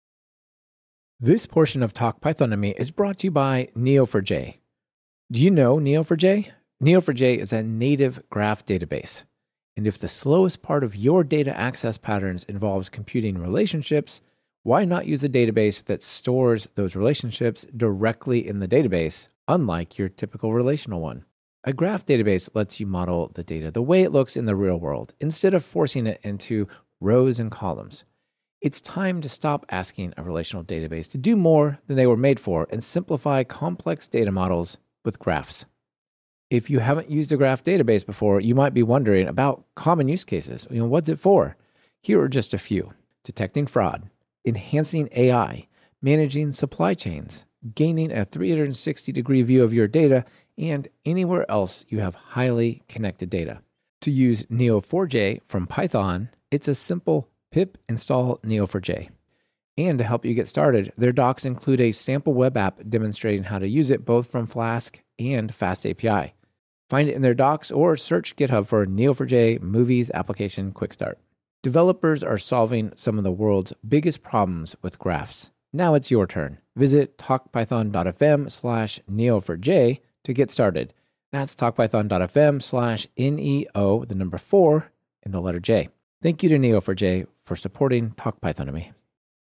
This portion of Talk Python to Me is brought to you by Neo4j. Do you know Neo4j? Neo4j is a native graph database. And if the slowest part of your data access patterns involves computing relationships, why not use a database that stores those relationships directly in the database, unlike your typical relational one? A graph database lets you model the data the way it looks in the real world, instead of forcing it into rows and columns. It's time to stop asking a relational database to do more than they were made for and simplify complex data models with graphs. If you haven't used a graph database before, you might be wondering about common use cases. What's it for? Here are just a few: detecting fraud, enhancing AI, managing supply chains, gaining a 360-degree view of your data, and anywhere else you have highly connected data. To use Neo4j from Python, it's a simple pip install Neo4j. And to help you get started, their docs include a sample web app demonstrating how to use it both from Flask and FastAPI. Find it in their docs or search GitHub for Neo4j Movies Application Quick Start. Developers are solving some of the world's biggest problems with graphs. Now it's your turn. Visit talkpython.fm/Neo4j to get started. That's talkpython.fm/NEO, the number 4, and the letter J. Thank you to Neo4j for supporting Talk Python to Me.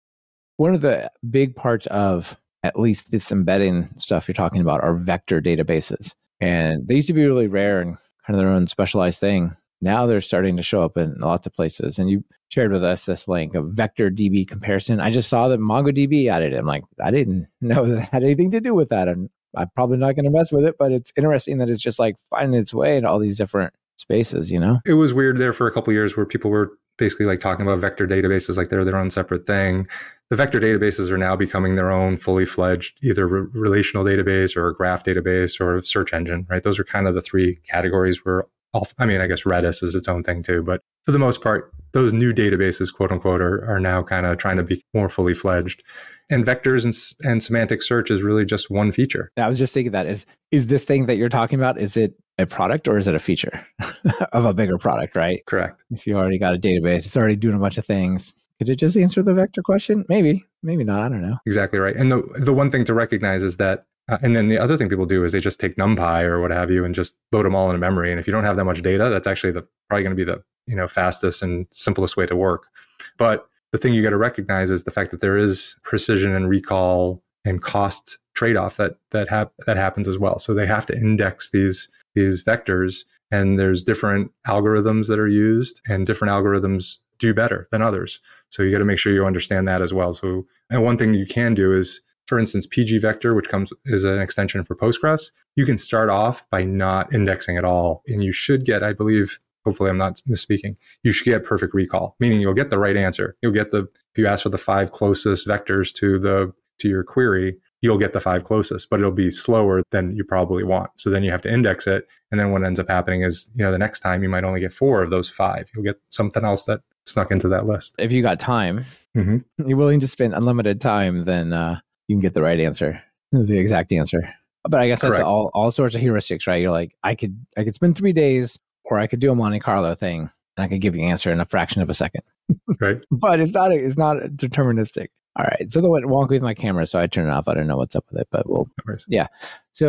One of the big parts of at least this embedding stuff you're talking about are vector databases. And they used to be really rare and kind of their own specialized thing. Now they're starting to show up in lots of places. And you shared with us this link of vector DB comparison. I just saw that MongoDB added it. I'm like, I didn't know that it had anything to do with that. And I'm probably not going to mess with it, but it's interesting that it's just like finding its way in all these different spaces, It was weird there for a couple of years where people were basically like talking about vector databases like they're their own separate thing. The vector databases are now becoming their own fully fledged either relational database or a graph database or a search engine, right? Those are kind of the three categories where I guess Redis is its own thing too, but for the most part, those new databases, quote unquote, are now kind of trying to be more fully fledged. And vectors and semantic search is really just one feature. I was just thinking that is this thing that you're talking about, is it a product or is it a feature of a bigger product, right? Correct. If you already got a database, it's already doing a bunch of things. Could it just answer the vector question? Maybe not. I don't know. Exactly right. And the one thing to recognize is that, and then the other thing people do is they just take NumPy or what have you and just load them all into memory. And if you don't have that much data, that's actually probably going to be the fastest and simplest way to work. But the thing you got to recognize is the fact that there is precision and recall and cost trade-off that happens as well. So they have to index these vectors, and there's different algorithms that are used, and different algorithms do better than others. So you got to make sure you understand that as well. So, and one thing you can do is, for instance, pgvector, which is an extension for Postgres, you can start off by not indexing at all, and you should get, I believe, hopefully I'm not misspeaking, you should get perfect recall, meaning you'll get the right answer. You'll get if you ask for the 5 closest vectors to your query, you'll get the 5 closest, but it'll be slower than you probably want. So then you have to index it. And then what ends up happening is, the next time you might only get 4 of those 5. You'll get something else that snuck into that list. If you got time, you're willing to spend unlimited time, then you can get the right answer, the exact answer. But I guess that's all sorts of heuristics, right? You're like, I could spend 3 days, or I could do a Monte Carlo thing, and I could give you an answer in a fraction of a second. Right. But it's not deterministic. All right. So the went wonky with my camera, so I turned it off. I don't know what's up with it, but yeah. So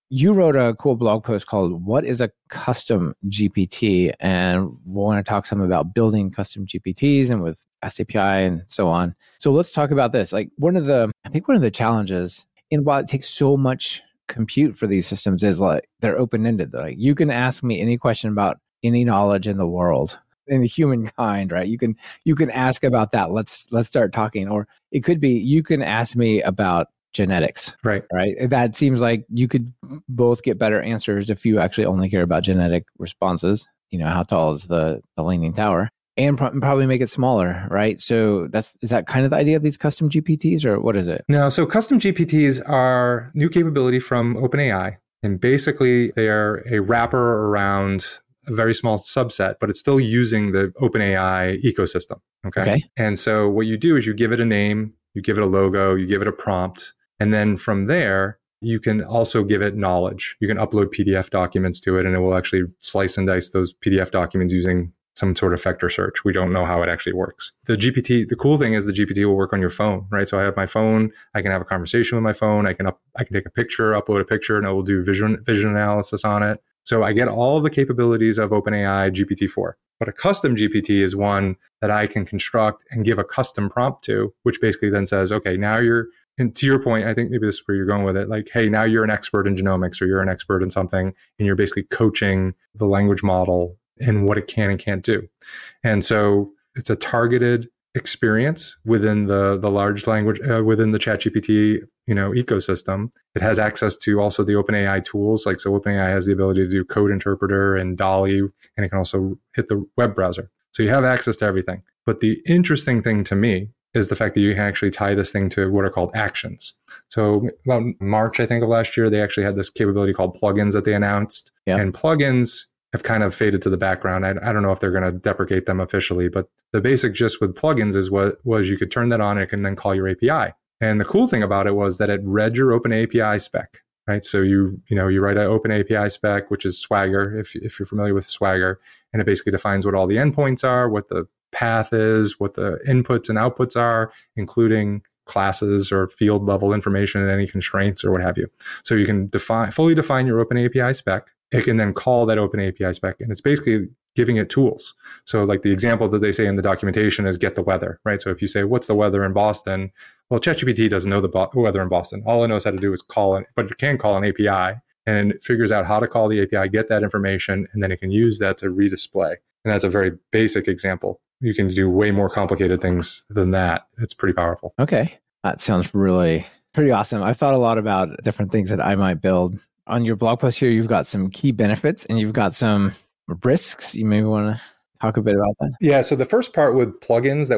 you wrote a cool blog post called "What is a Custom GPT?" And we want to talk some about building custom GPTs and with SAPI and so on. So let's talk about this. Like one of the challenges, and while it takes so much compute for these systems, is like they're open-ended. Like you can ask me any question about any knowledge in the world, in the humankind, right? You can ask about that. Let's start talking. Or it could be you can ask me about genetics, Right. That seems like you could both get better answers if you actually only care about genetic responses. How tall is the Leaning Tower? And probably make it smaller, right? So is that kind of the idea of these custom GPTs, or what is it? No, so custom GPTs are new capability from OpenAI. And basically, they are a wrapper around a very small subset, but it's still using the OpenAI ecosystem. Okay. And so what you do is you give it a name, you give it a logo, you give it a prompt. And then from there, you can also give it knowledge. You can upload PDF documents to it, and it will actually slice and dice those PDF documents using some sort of vector search. We don't know how it actually works. The cool thing is the GPT will work on your phone, right? So I have my phone, I can have a conversation with my phone, I can take a picture, upload a picture, and it will do vision analysis on it. So I get all the capabilities of OpenAI GPT-4. But a custom GPT is one that I can construct and give a custom prompt to, which basically then says, okay, now and to your point, I think maybe this is where you're going with it. Like, hey, now you're an expert in genomics, or you're an expert in something, and you're basically coaching the language model in what it can and can't do. And so it's a targeted experience within the large language, within the ChatGPT, ecosystem. It has access to also the OpenAI tools. So OpenAI has the ability to do code interpreter and DALL-E, and it can also hit the web browser. So you have access to everything. But the interesting thing to me is the fact that you can actually tie this thing to what are called actions. So about March, I think, of last year, they actually had this capability called plugins that they announced. Yeah. And plugins have kind of faded to the background. I don't know if they're going to deprecate them officially, but the basic gist with plugins is was you could turn that on and it can then call your API. And the cool thing about it was that it read your Open API spec, right? So you write an Open API spec, which is Swagger, if you're familiar with Swagger, and it basically defines what all the endpoints are, what the path is, what the inputs and outputs are, including classes or field level information and any constraints or what have you. So you can fully define your Open API spec. It can then call that Open API spec, and it's basically giving it tools. So like the example that they say in the documentation is get the weather, right? So if you say, what's the weather in Boston? Well, ChatGPT doesn't know the weather in Boston. All it knows how to do is call it, but it can call an API, and it figures out how to call the API, get that information, and then it can use that to redisplay. And that's a very basic example. You can do way more complicated things than that. It's pretty powerful. Okay. That sounds really pretty awesome. I've thought a lot about different things that I might build. On your blog post here, you've got some key benefits and you've got some risks. You maybe want to talk a bit about that? Yeah. So the first part with plugins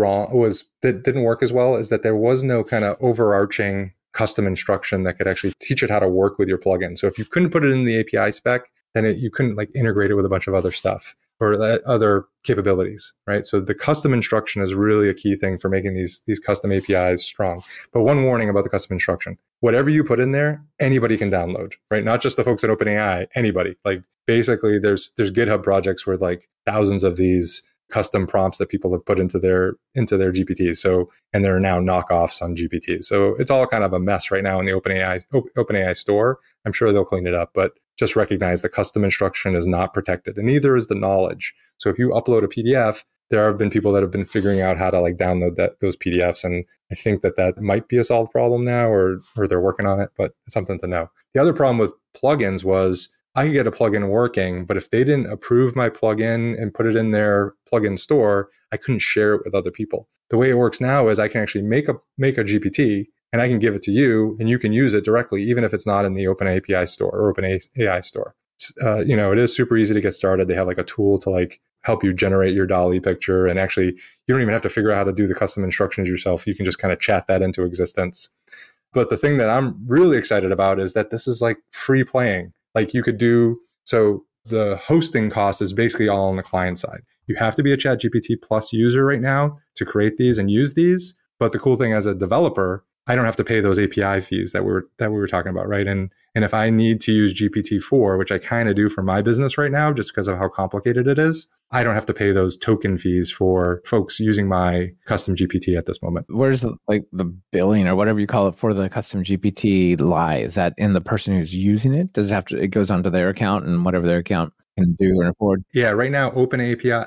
that didn't work as well is that there was no kind of overarching custom instruction that could actually teach it how to work with your plugin. So if you couldn't put it in the API spec, then you couldn't integrate it with a bunch of other stuff or other capabilities, right? So the custom instruction is really a key thing for making these custom APIs strong. But one warning about the custom instruction: whatever you put in there, anybody can download, right? Not just the folks at OpenAI, anybody. Basically, there's GitHub projects with thousands of these custom prompts that people have put into their GPTs. So, and there are now knockoffs on GPTs. So it's all kind of a mess right now in the OpenAI store. I'm sure they'll clean it up, but just recognize the custom instruction is not protected, and neither is the knowledge. So if you upload a PDF, there have been people that have been figuring out how to download those PDFs. And I think that might be a solved problem now, or they're working on it, but it's something to know. The other problem with plugins was I could get a plugin working, but if they didn't approve my plugin and put it in their plugin store, I couldn't share it with other people. The way it works now is I can actually make a GPT and I can give it to you, and you can use it directly, even if it's not in the OpenAPI store or OpenAI store. It is super easy to get started. They have a tool to help you generate your DALL-E picture, and actually you don't even have to figure out how to do the custom instructions yourself. You can just kind of chat that into existence. But the thing that I'm really excited about is that this is free playing. You could do, so the hosting cost is basically all on the client side. You have to be a ChatGPT Plus user right now to create these and use these. But the cool thing as a developer I don't have to pay those API fees that we were talking about, right? And if I need to use GPT-4, which I kind of do for my business right now, just because of how complicated it is, I don't have to pay those token fees for folks using my custom GPT at this moment. Where's the billing or whatever you call it for the custom GPT lie? Is that in the person who's using it? Does it have to? It goes onto their account and whatever their account can do and afford. Yeah, right now OpenAI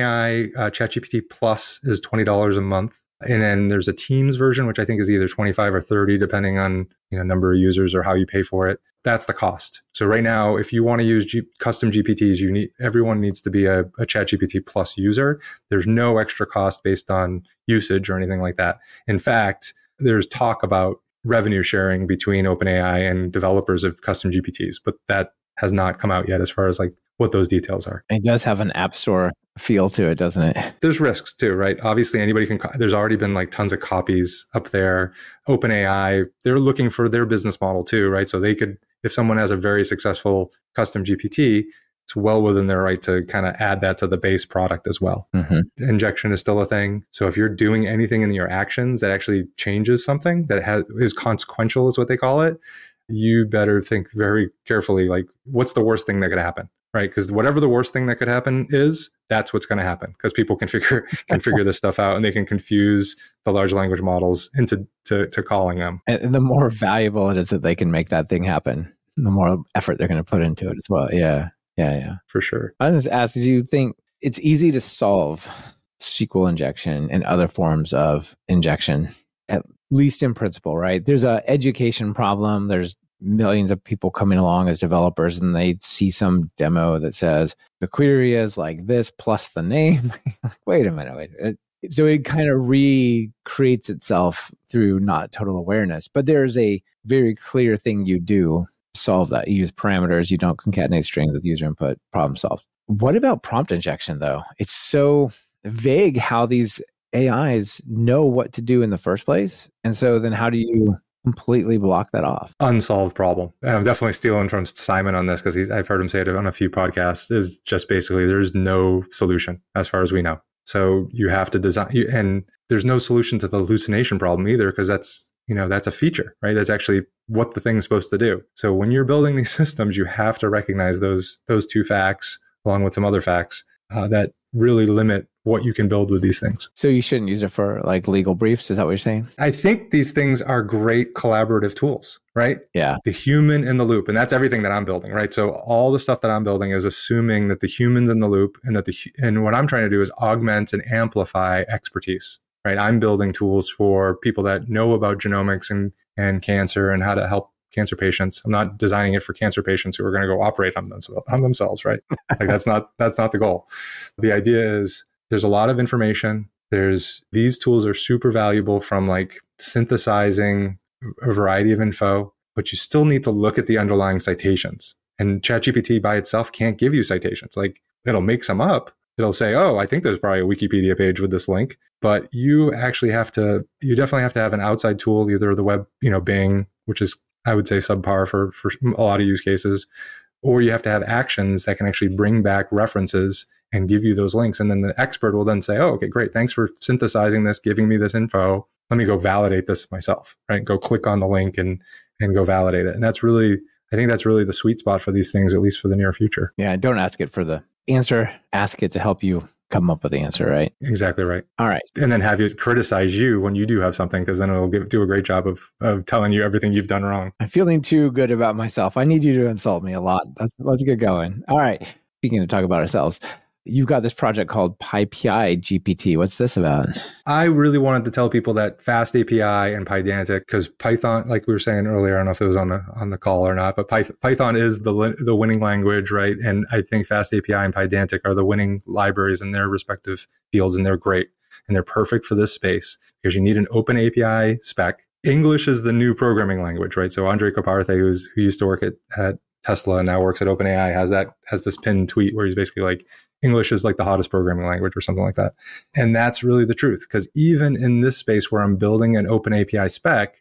ChatGPT Plus is $20 a month. And then there's a Teams version, which I think is either 25 or 30, depending on number of users or how you pay for it. That's the cost. So right now, if you want to use custom GPTs, everyone needs to be a ChatGPT Plus user. There's no extra cost based on usage or anything like that. In fact, there's talk about revenue sharing between OpenAI and developers of custom GPTs, but that has not come out yet as far as what those details are. It does have an app store feel to it, doesn't it? There's risks too, right? Obviously, anybody can. There's already been tons of copies up there. OpenAI, they're looking for their business model too, right? So they could, if someone has a very successful custom GPT, it's well within their right to kind of add that to the base product as well. Mm-hmm. Injection is still a thing. So if you're doing anything in your actions that actually changes something that is consequential, is what they call it, you better think very carefully, what's the worst thing that could happen? Right, because whatever the worst thing that could happen is, that's what's going to happen. Because people can figure this stuff out, and they can confuse the large language models into calling them. And the more valuable it is that they can make that thing happen, the more effort they're going to put into it as well. Yeah, for sure. I was just asking, do you think it's easy to solve SQL injection and other forms of injection, at least in principle? Right? There's an education problem. There's millions of people coming along as developers, and they see some demo that says the query is like this plus the name. Wait a minute. So it kind of recreates itself through not total awareness. But there's a very clear thing you do to solve that. You use parameters. You don't concatenate strings with user input. Problem solved. What about prompt injection, though? It's so vague how these AIs know what to do in the first place. And so then how do you completely block that off? Unsolved problem. I'm definitely stealing from Simon on this, because I've heard him say it on a few podcasts, is just basically there's no solution as far as we know. So you have to design, and there's no solution to the hallucination problem either, because that's a feature, right? That's actually what the thing is supposed to do. So when you're building these systems, you have to recognize those two facts along with some other facts that really limit what you can build with these things. So you shouldn't use it for legal briefs? Is that what you're saying? I think these things are great collaborative tools, right? Yeah. The human in the loop. And that's everything that I'm building, right? So all the stuff that I'm building is assuming that the human's in the loop, and what I'm trying to do is augment and amplify expertise, right? I'm building tools for people that know about genomics and cancer and how to help cancer patients. I'm not designing it for cancer patients who are going to go operate on themselves, right? That's not the goal. The idea is there's a lot of information. These tools are super valuable from synthesizing a variety of info, but you still need to look at the underlying citations. And ChatGPT by itself can't give you citations. It'll make some up. It'll say, oh, I think there's probably a Wikipedia page with this link, but you definitely have to have an outside tool, either the web, Bing, which is, I would say, subpar for a lot of use cases, or you have to have actions that can actually bring back references and give you those links. And then the expert will then say, oh, okay, great. Thanks for synthesizing this, giving me this info. Let me go validate this myself, right? Go click on the link and go validate it. And I think that's really the sweet spot for these things, at least for the near future. Yeah. Don't ask it for the answer. Ask it to help you come up with the answer, right? Exactly right. All right. And then have it criticize you when you do have something, because then it'll do a great job of telling you everything you've done wrong. I'm feeling too good about myself. I need you to insult me a lot. Let's get going. All right. Speaking of talk about ourselves, you've got this project called PyPI GPT. What's this about? I really wanted to tell people that Fast API and Pydantic, because Python, like we were saying earlier, I don't know if it was on the call or not, but Python is the winning language, right? And I think Fast API and Pydantic are the winning libraries in their respective fields, and they're great. And they're perfect for this space because you need an open API spec. English is the new programming language, right? So Andre Koparthe, who used to work at Tesla and now works at OpenAI, has this pinned tweet where he's basically like, English is the hottest programming language or something like that. And that's really the truth, because even in this space where I'm building an open API spec,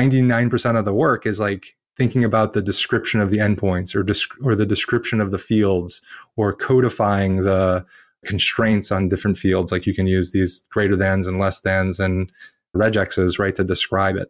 99% of the work is thinking about the description of the endpoints or the description of the fields, or codifying the constraints on different fields. You can use these greater thans and less thans and regexes, right, to describe it.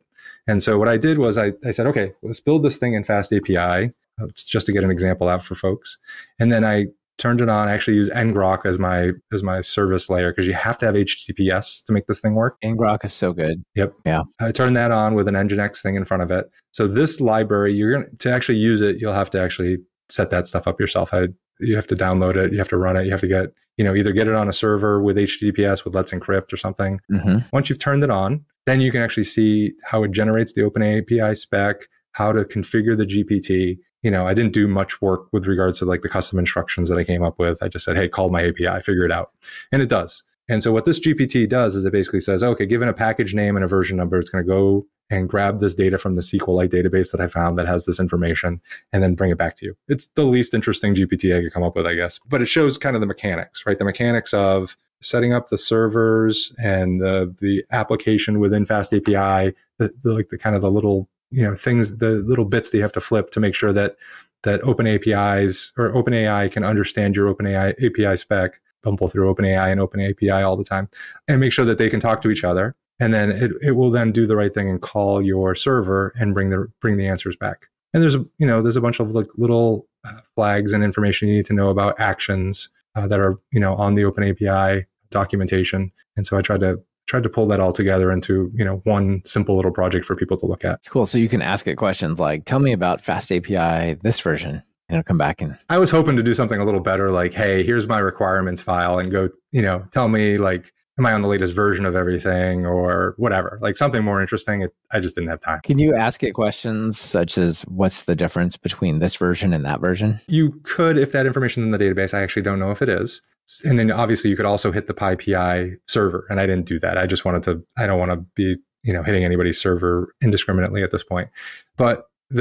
And so what I did was I said, okay, let's build this thing in Fast API, just to get an example out for folks. And then I turned it on. I actually use ngrok as my service layer because you have to have HTTPS to make this thing work. ngrok is so good. Yep. Yeah. I turned that on with an Nginx thing in front of it. So this library, to actually use it, you'll have to actually set that stuff up yourself. You have to download it. You have to run it. You have to get, either get it on a server with HTTPS with Let's Encrypt or something. Mm-hmm. Once you've turned it on, then you can actually see how it generates the OpenAPI spec, how to configure the GPT. I didn't do much work with regards to like the custom instructions that I came up with. I just said, hey, call my API, figure it out. And it does. And so what this GPT does is it basically says, okay, given a package name and a version number, it's going to go and grab this data from the SQLite database that I found that has this information and then bring it back to you. It's the least interesting GPT I could come up with, I guess. But it shows kind of the mechanics, right? The mechanics of setting up the servers and the application within Fast API, the kind of the little things, the little bits that you have to flip to make sure that Open APIs or OpenAI can understand your OpenAI API spec. Bumble through OpenAI and OpenAPI all the time, and make sure that they can talk to each other. And then it will then do the right thing and call your server and bring the answers back. And there's a bunch of like little flags and information you need to know about actions that are on the OpenAPI documentation. And so I tried to pull that all together into one simple little project for people to look at. It's cool. So you can ask it questions like, tell me about Fast API, this version. And it'll come back and... I was hoping to do something a little better, like, hey, here's my requirements file, and go, tell me, like, am I on the latest version of everything or whatever, like something more interesting. I just didn't have time. Can you ask it questions such as what's the difference between this version and that version? You could, if that information is in the database. I actually don't know if it is. And then obviously you could also hit the PyPI server. And I didn't do that. I don't want to be, hitting anybody's server indiscriminately at this point. But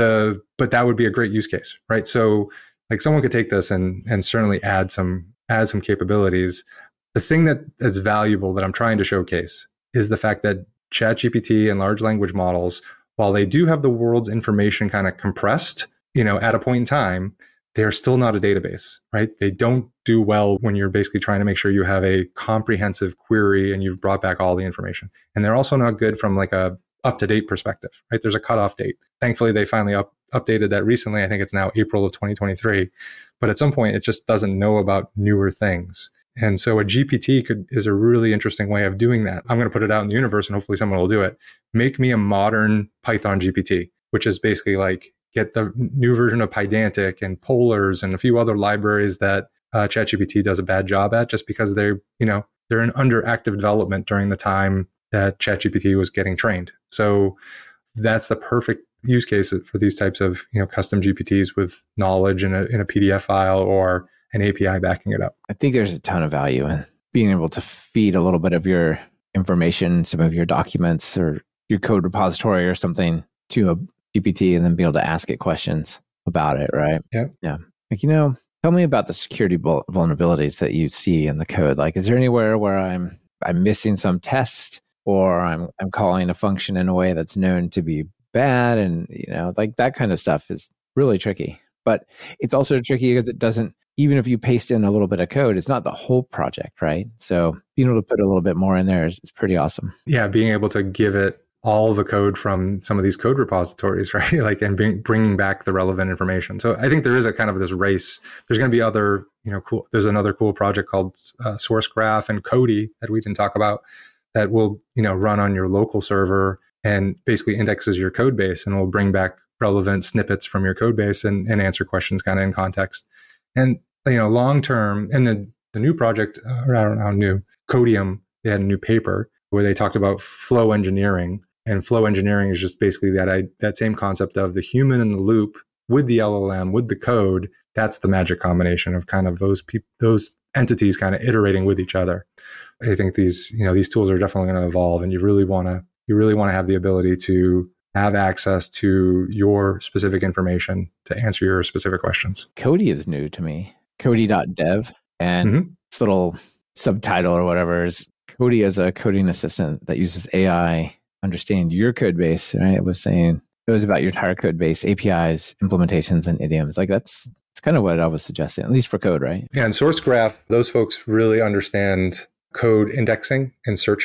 that would be a great use case, right? So like someone could take this and certainly add some capabilities. The thing that's valuable that I'm trying to showcase is the fact that ChatGPT and large language models, while they do have the world's information kind of compressed, at a point in time, they are still not a database, right? They don't do well when you're basically trying to make sure you have a comprehensive query and you've brought back all the information. And they're also not good from like a up-to-date perspective, right? There's a cutoff date. Thankfully, they finally updated that recently. I think it's now April of 2023. But at some point, it just doesn't know about newer things. And so a GPT is a really interesting way of doing that. I'm going to put it out in the universe and hopefully someone will do it. Make me a modern Python GPT, which is basically like get the new version of Pydantic and Polars and a few other libraries that ChatGPT does a bad job at just because they're in under active development during the time that ChatGPT was getting trained. So that's the perfect use case for these types of custom GPTs with knowledge in a PDF file or an API backing it up. I think there's a ton of value in being able to feed a little bit of your information, some of your documents or your code repository or something to a GPT and then be able to ask it questions about it, right? Yeah. Yeah. Like, tell me about the security vulnerabilities that you see in the code. Like, is there anywhere where I'm missing some test or I'm calling a function in a way that's known to be bad? And, like that kind of stuff is really tricky. But it's also tricky because it doesn't, even if you paste in a little bit of code, it's not the whole project, right? So being able to put a little bit more in there is pretty awesome. Yeah, being able to give it all the code from some of these code repositories, right? Like, and bringing back the relevant information. So I think there is a kind of this race. There's going to be other, cool. There's another cool project called SourceGraph and Kodi that we didn't talk about that will, run on your local server and basically indexes your code base and will bring back relevant snippets from your code base and answer questions kind of in context. And, long term, and the new project, or I don't know how new, Codium, they had a new paper where they talked about flow engineering. And flow engineering is just basically that same concept of the human in the loop with the LLM, with the code. That's the magic combination of kind of those entities kind of iterating with each other. I think these tools are definitely going to evolve, and you really want to have the ability to have access to your specific information to answer your specific questions. Kodi is new to me. Kodi.dev. And its little subtitle or whatever is Kodi as a coding assistant that uses AI understand your code base, right? It was saying it was about your entire code base, APIs, implementations, and idioms. Like it's kind of what I was suggesting, at least for code, right? Yeah, and SourceGraph, those folks really understand code indexing and searching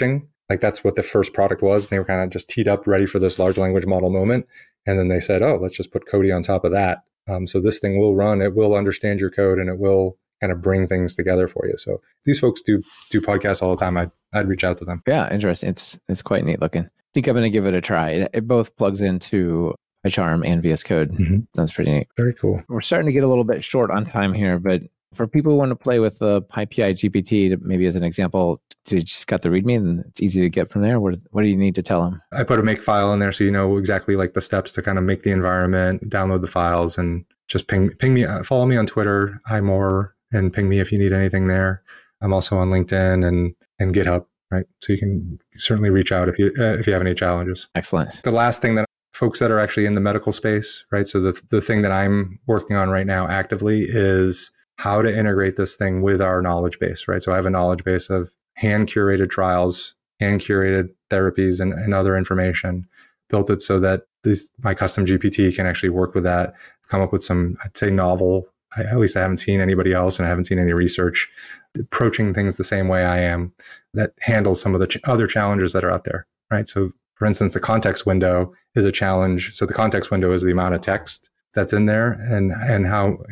Like that's what the first product was. And they were kind of just teed up ready for this large language model moment. And then they said, oh, let's just put Cody on top of that. So this thing will run, it will understand your code, and it will kind of bring things together for you. So these folks do podcasts all the time. I'd reach out to them. Yeah, interesting. It's quite neat looking. I think I'm going to give it a try. It both plugs into PyCharm and VS Code. That's pretty neat. Very cool. We're starting to get a little bit short on time here, but for people who want to play with the PyPI GPT, maybe as an example, you just got the README and it's easy to get from there. What do you need to tell them? I put a make file in there so you know exactly like the steps to kind of make the environment, download the files, and just ping me. Follow me on Twitter, iMore, and ping me if you need anything there. I'm also on LinkedIn and GitHub, right? So you can certainly reach out if you have any challenges. Excellent. The last thing that folks that are actually in the medical space, right? So the thing that I'm working on right now actively is how to integrate this thing with our knowledge base, right? So I have a knowledge base of hand-curated trials, hand-curated therapies, and other information. Built it so that my custom GPT can actually work with that, come up with some, I'd say, novel, at least I haven't seen anybody else and I haven't seen any research approaching things the same way I am that handles some of the other challenges that are out there, right? So for instance, the context window is a challenge. So the context window is the amount of text that's in there and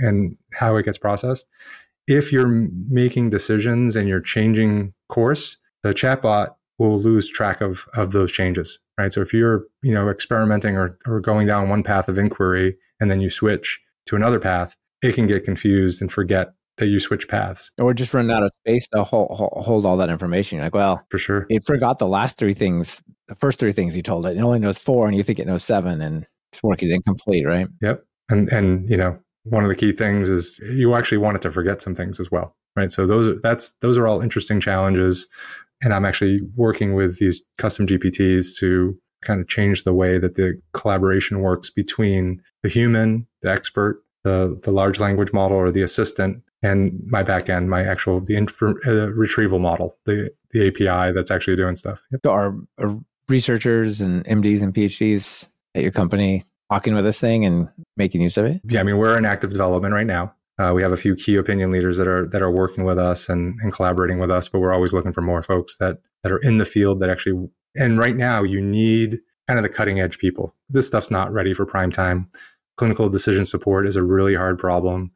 how it gets processed. If you're making decisions and you're changing course, the chatbot will lose track of those changes, right? So if you're, experimenting or going down one path of inquiry and then you switch to another path, it can get confused and forget that you switch paths. Or just run out of space to hold all that information. You're like, well, for sure, it forgot the first three things you told it. It only knows 4 and you think it knows 7 and it's working incomplete, right? Yep. And one of the key things is you actually want it to forget some things as well, right? So those are all interesting challenges. And I'm actually working with these custom GPTs to kind of change the way that the collaboration works between the human, the expert, the large language model or the assistant, and my backend, the retrieval model, the API that's actually doing stuff. Yep. So are researchers and MDs and PhDs at your company talking with this thing and making use of it? Yeah, we're in active development right now. We have a few key opinion leaders that are working with us and collaborating with us, but we're always looking for more folks that are in the field that actually. And right now, you need kind of the cutting edge people. This stuff's not ready for prime time. Clinical decision support is a really hard problem,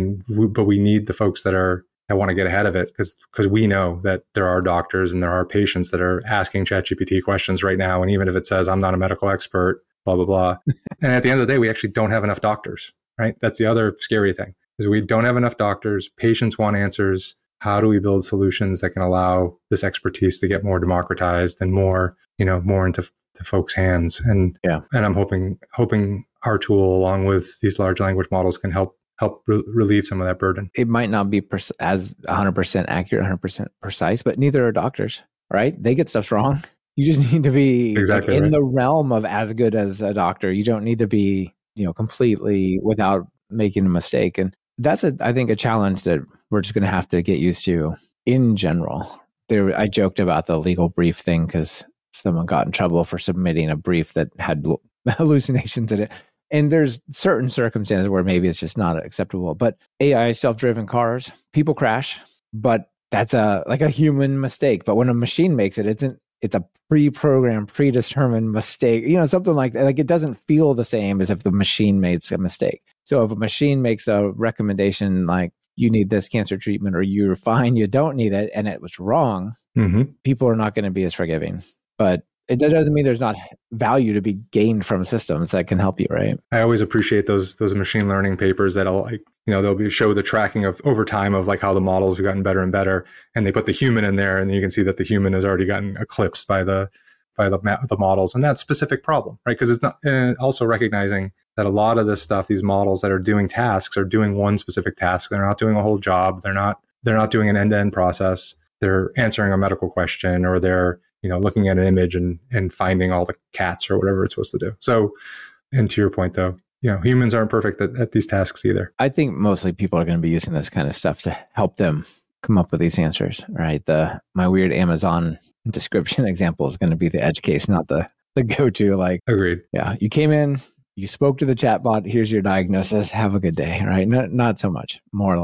but we need the folks that want to get ahead of it because we know that there are doctors and there are patients that are asking ChatGPT questions right now, and even if it says I'm not a medical expert, blah blah blah, and at the end of the day, we actually don't have enough doctors. Right? That's the other scary thing. Is we don't have enough doctors. Patients want answers. How do we build solutions that can allow this expertise to get more democratized and more into folks' hands? And I'm hoping our tool, along with these large language models, can help relieve some of that burden. It might not be as 100% accurate, 100% precise, but neither are doctors, right? They get stuff wrong. You just need to be exactly in right. the realm of as good as a doctor. You don't need to be, completely without making a mistake. And that's I think a challenge that we're just going to have to get used to in general. I joked about the legal brief thing because someone got in trouble for submitting a brief that had hallucinations in it. And there's certain circumstances where maybe it's just not acceptable. But AI self-driven cars, people crash, but that's a human mistake. But when a machine makes it, it's a pre-programmed, predetermined mistake. Something like that. Like it doesn't feel the same as if the machine makes a mistake. So if a machine makes a recommendation like you need this cancer treatment or you're fine, you don't need it, and it was wrong, people are not going to be as forgiving. But it doesn't mean there's not value to be gained from systems that can help you, right? I always appreciate those machine learning papers that'll they'll show the tracking of over time of like how the models have gotten better and better, and they put the human in there, and you can see that the human has already gotten eclipsed by the models and that specific problem, right? Because it's not also recognizing that a lot of this stuff, these models that are doing tasks, are doing one specific task. They're not doing a whole job. They're not doing an end-to-end process. They're answering a medical question, or they're looking at an image and finding all the cats or whatever it's supposed to do. So, and to your point though, humans aren't perfect at these tasks either. I think mostly people are going to be using this kind of stuff to help them come up with these answers, right? My weird Amazon description example is going to be the edge case, not the go-to. Like, agreed. Yeah, you came in, you spoke to the chatbot. Here's your diagnosis. Have a good day, right? Not so much. More like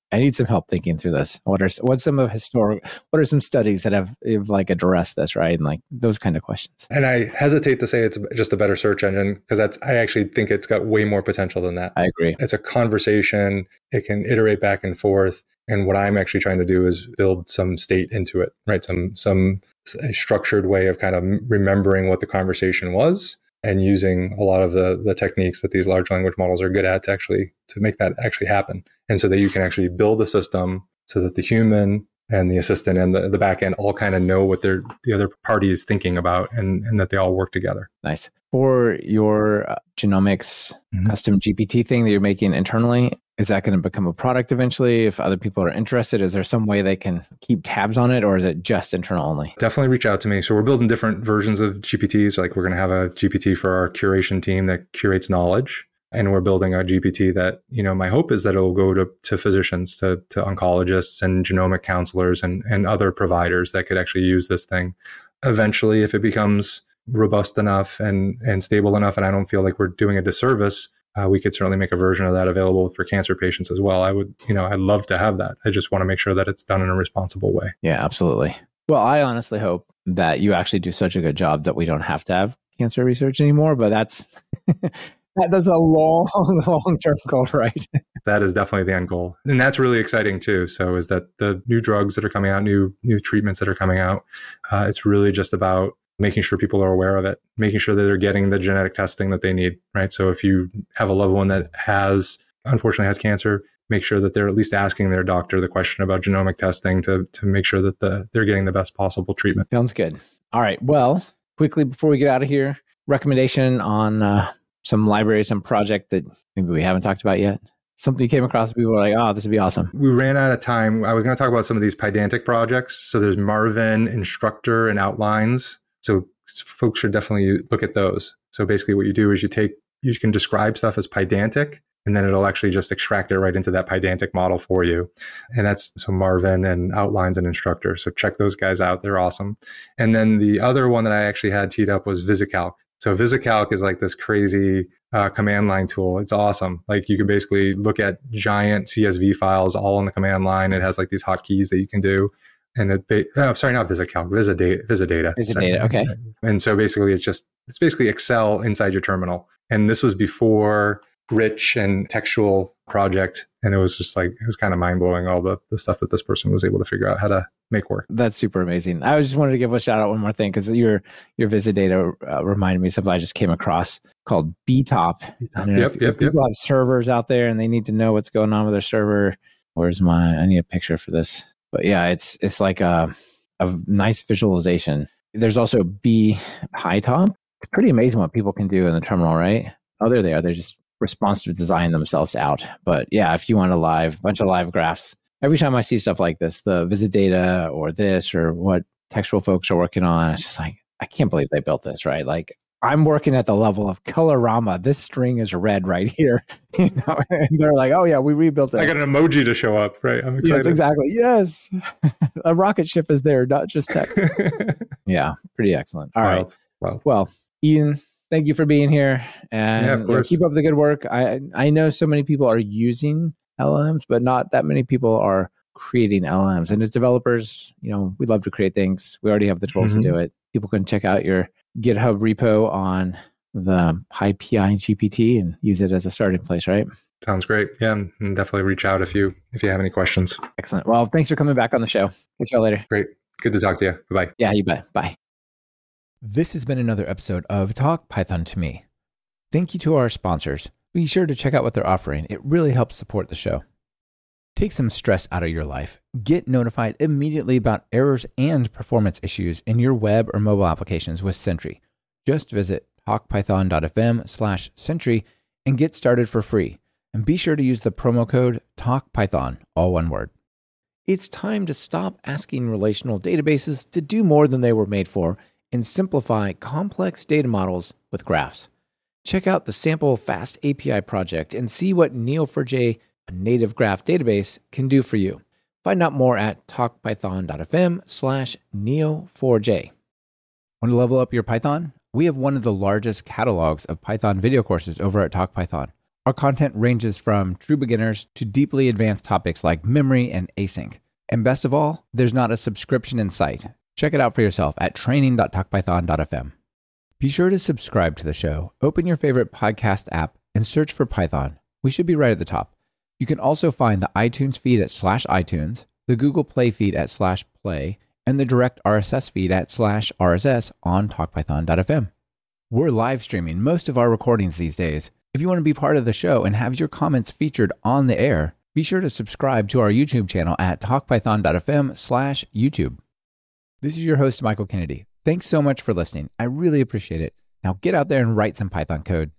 I need some help thinking through this. What are some studies that have like addressed this, right? And like those kind of questions. And I hesitate to say it's just a better search engine because I actually think it's got way more potential than that. I agree. It's a conversation. It can iterate back and forth. And what I'm actually trying to do is build some state into it, right? Some a structured way of kind of remembering what the conversation was and using a lot of the techniques that these large language models are good at to make that actually happen. And so that you can actually build a system so that the human and the assistant and the back end all kind of know what the other party is thinking about and that they all work together. Nice. For your genomics custom GPT thing that you're making internally, is that going to become a product eventually? If other people are interested, is there some way they can keep tabs on it, or is it just internal only? Definitely reach out to me. So we're building different versions of GPTs. Like we're going to have a GPT for our curation team that curates knowledge. And we're building a GPT that, my hope is that it will go to physicians, to oncologists and genomic counselors and other providers that could actually use this thing. Eventually, if it becomes robust enough and stable enough, and I don't feel like we're doing a disservice, we could certainly make a version of that available for cancer patients as well. I'd love to have that. I just want to make sure that it's done in a responsible way. Yeah, absolutely. Well, I honestly hope that you actually do such a good job that we don't have to have cancer research anymore, but that's a long-term goal, right? That is definitely the end goal. And that's really exciting too. So is that the new drugs that are coming out, new treatments that are coming out, it's really just about making sure people are aware of it, making sure that they're getting the genetic testing that they need, right? So if you have a loved one that unfortunately has cancer, make sure that they're at least asking their doctor the question about genomic testing to make sure that they're getting the best possible treatment. Sounds good. All right. Well, quickly before we get out of here, recommendation on some library, some project that maybe we haven't talked about yet. Something you came across, people were like, oh, this would be awesome. We ran out of time. I was going to talk about some of these Pydantic projects. So there's Marvin, Instructor, and Outlines. So folks should definitely look at those. So basically what you do is you can describe stuff as Pydantic, and then it'll actually just extract it right into that Pydantic model for you. And that's so Marvin and Outlines and Instructor. So check those guys out. They're awesome. And then the other one that I actually had teed up was VisiCalc. So VisiCalc is like this crazy command line tool. It's awesome. Like you can basically look at giant CSV files all in the command line. It has like these hotkeys that you can do. And not VisiCalc, Visidata. Visidata, okay. And so basically it's basically Excel inside your terminal. And this was before Rich and Textual project. And it was kind of mind blowing, all the stuff that this person was able to figure out how to make work. That's super amazing. I just wanted to give a shout out one more thing because your Visidata reminded me of something I just came across called BTOP. If people have servers out there and they need to know what's going on with their server. I need a picture for this. But yeah, it's like a nice visualization. There's also BHiTOP. It's pretty amazing what people can do in the terminal, right? Oh, there they are. They're just responsive design themselves out. But yeah, if you want a bunch of live graphs, every time I see stuff like this, the Visidata or this or what textual folks are working on, it's just like, I can't believe they built this, right? Like I'm working at the level of Colorama. This string is red right here. And they're like, oh yeah, we rebuilt it. I got an emoji to show up, right? I'm excited. Yes, exactly. Yes. A rocket ship is there, not just tech. Yeah, pretty excellent. All right. Well, Ian, thank you for being here. And keep up the good work. I know so many people are using LLMs, but not that many people are creating LLMs. And as developers, we love to create things. We already have the tools to do it. People can check out your GitHub repo on the PyPI GPT and use it as a starting place, right? Sounds great. Yeah, and definitely reach out if you have any questions. Excellent. Well, thanks for coming back on the show. Catch you later. Great. Good to talk to you. Bye-bye. Yeah, you bet. Bye. This has been another episode of Talk Python to Me. Thank you to our sponsors. Be sure to check out what they're offering. It really helps support the show. Take some stress out of your life. Get notified immediately about errors and performance issues in your web or mobile applications with Sentry. Just visit talkpython.fm/Sentry and get started for free. And be sure to use the promo code TalkPython, all one word. It's time to stop asking relational databases to do more than they were made for and simplify complex data models with graphs. Check out the sample Fast API project and see what Neo4j, a native graph database, can do for you. Find out more at talkpython.fm/Neo4j. Want to level up your Python? We have one of the largest catalogs of Python video courses over at TalkPython. Our content ranges from true beginners to deeply advanced topics like memory and async. And best of all, there's not a subscription in sight. Check it out for yourself at training.talkpython.fm. Be sure to subscribe to the show. Open your favorite podcast app and search for Python. We should be right at the top. You can also find the iTunes feed at /iTunes, the Google Play feed at /play, and the direct RSS feed at /RSS on talkpython.fm. We're live streaming most of our recordings these days. If you want to be part of the show and have your comments featured on the air, be sure to subscribe to our YouTube channel at talkpython.fm/YouTube. This is your host, Michael Kennedy. Thanks so much for listening. I really appreciate it. Now get out there and write some Python code.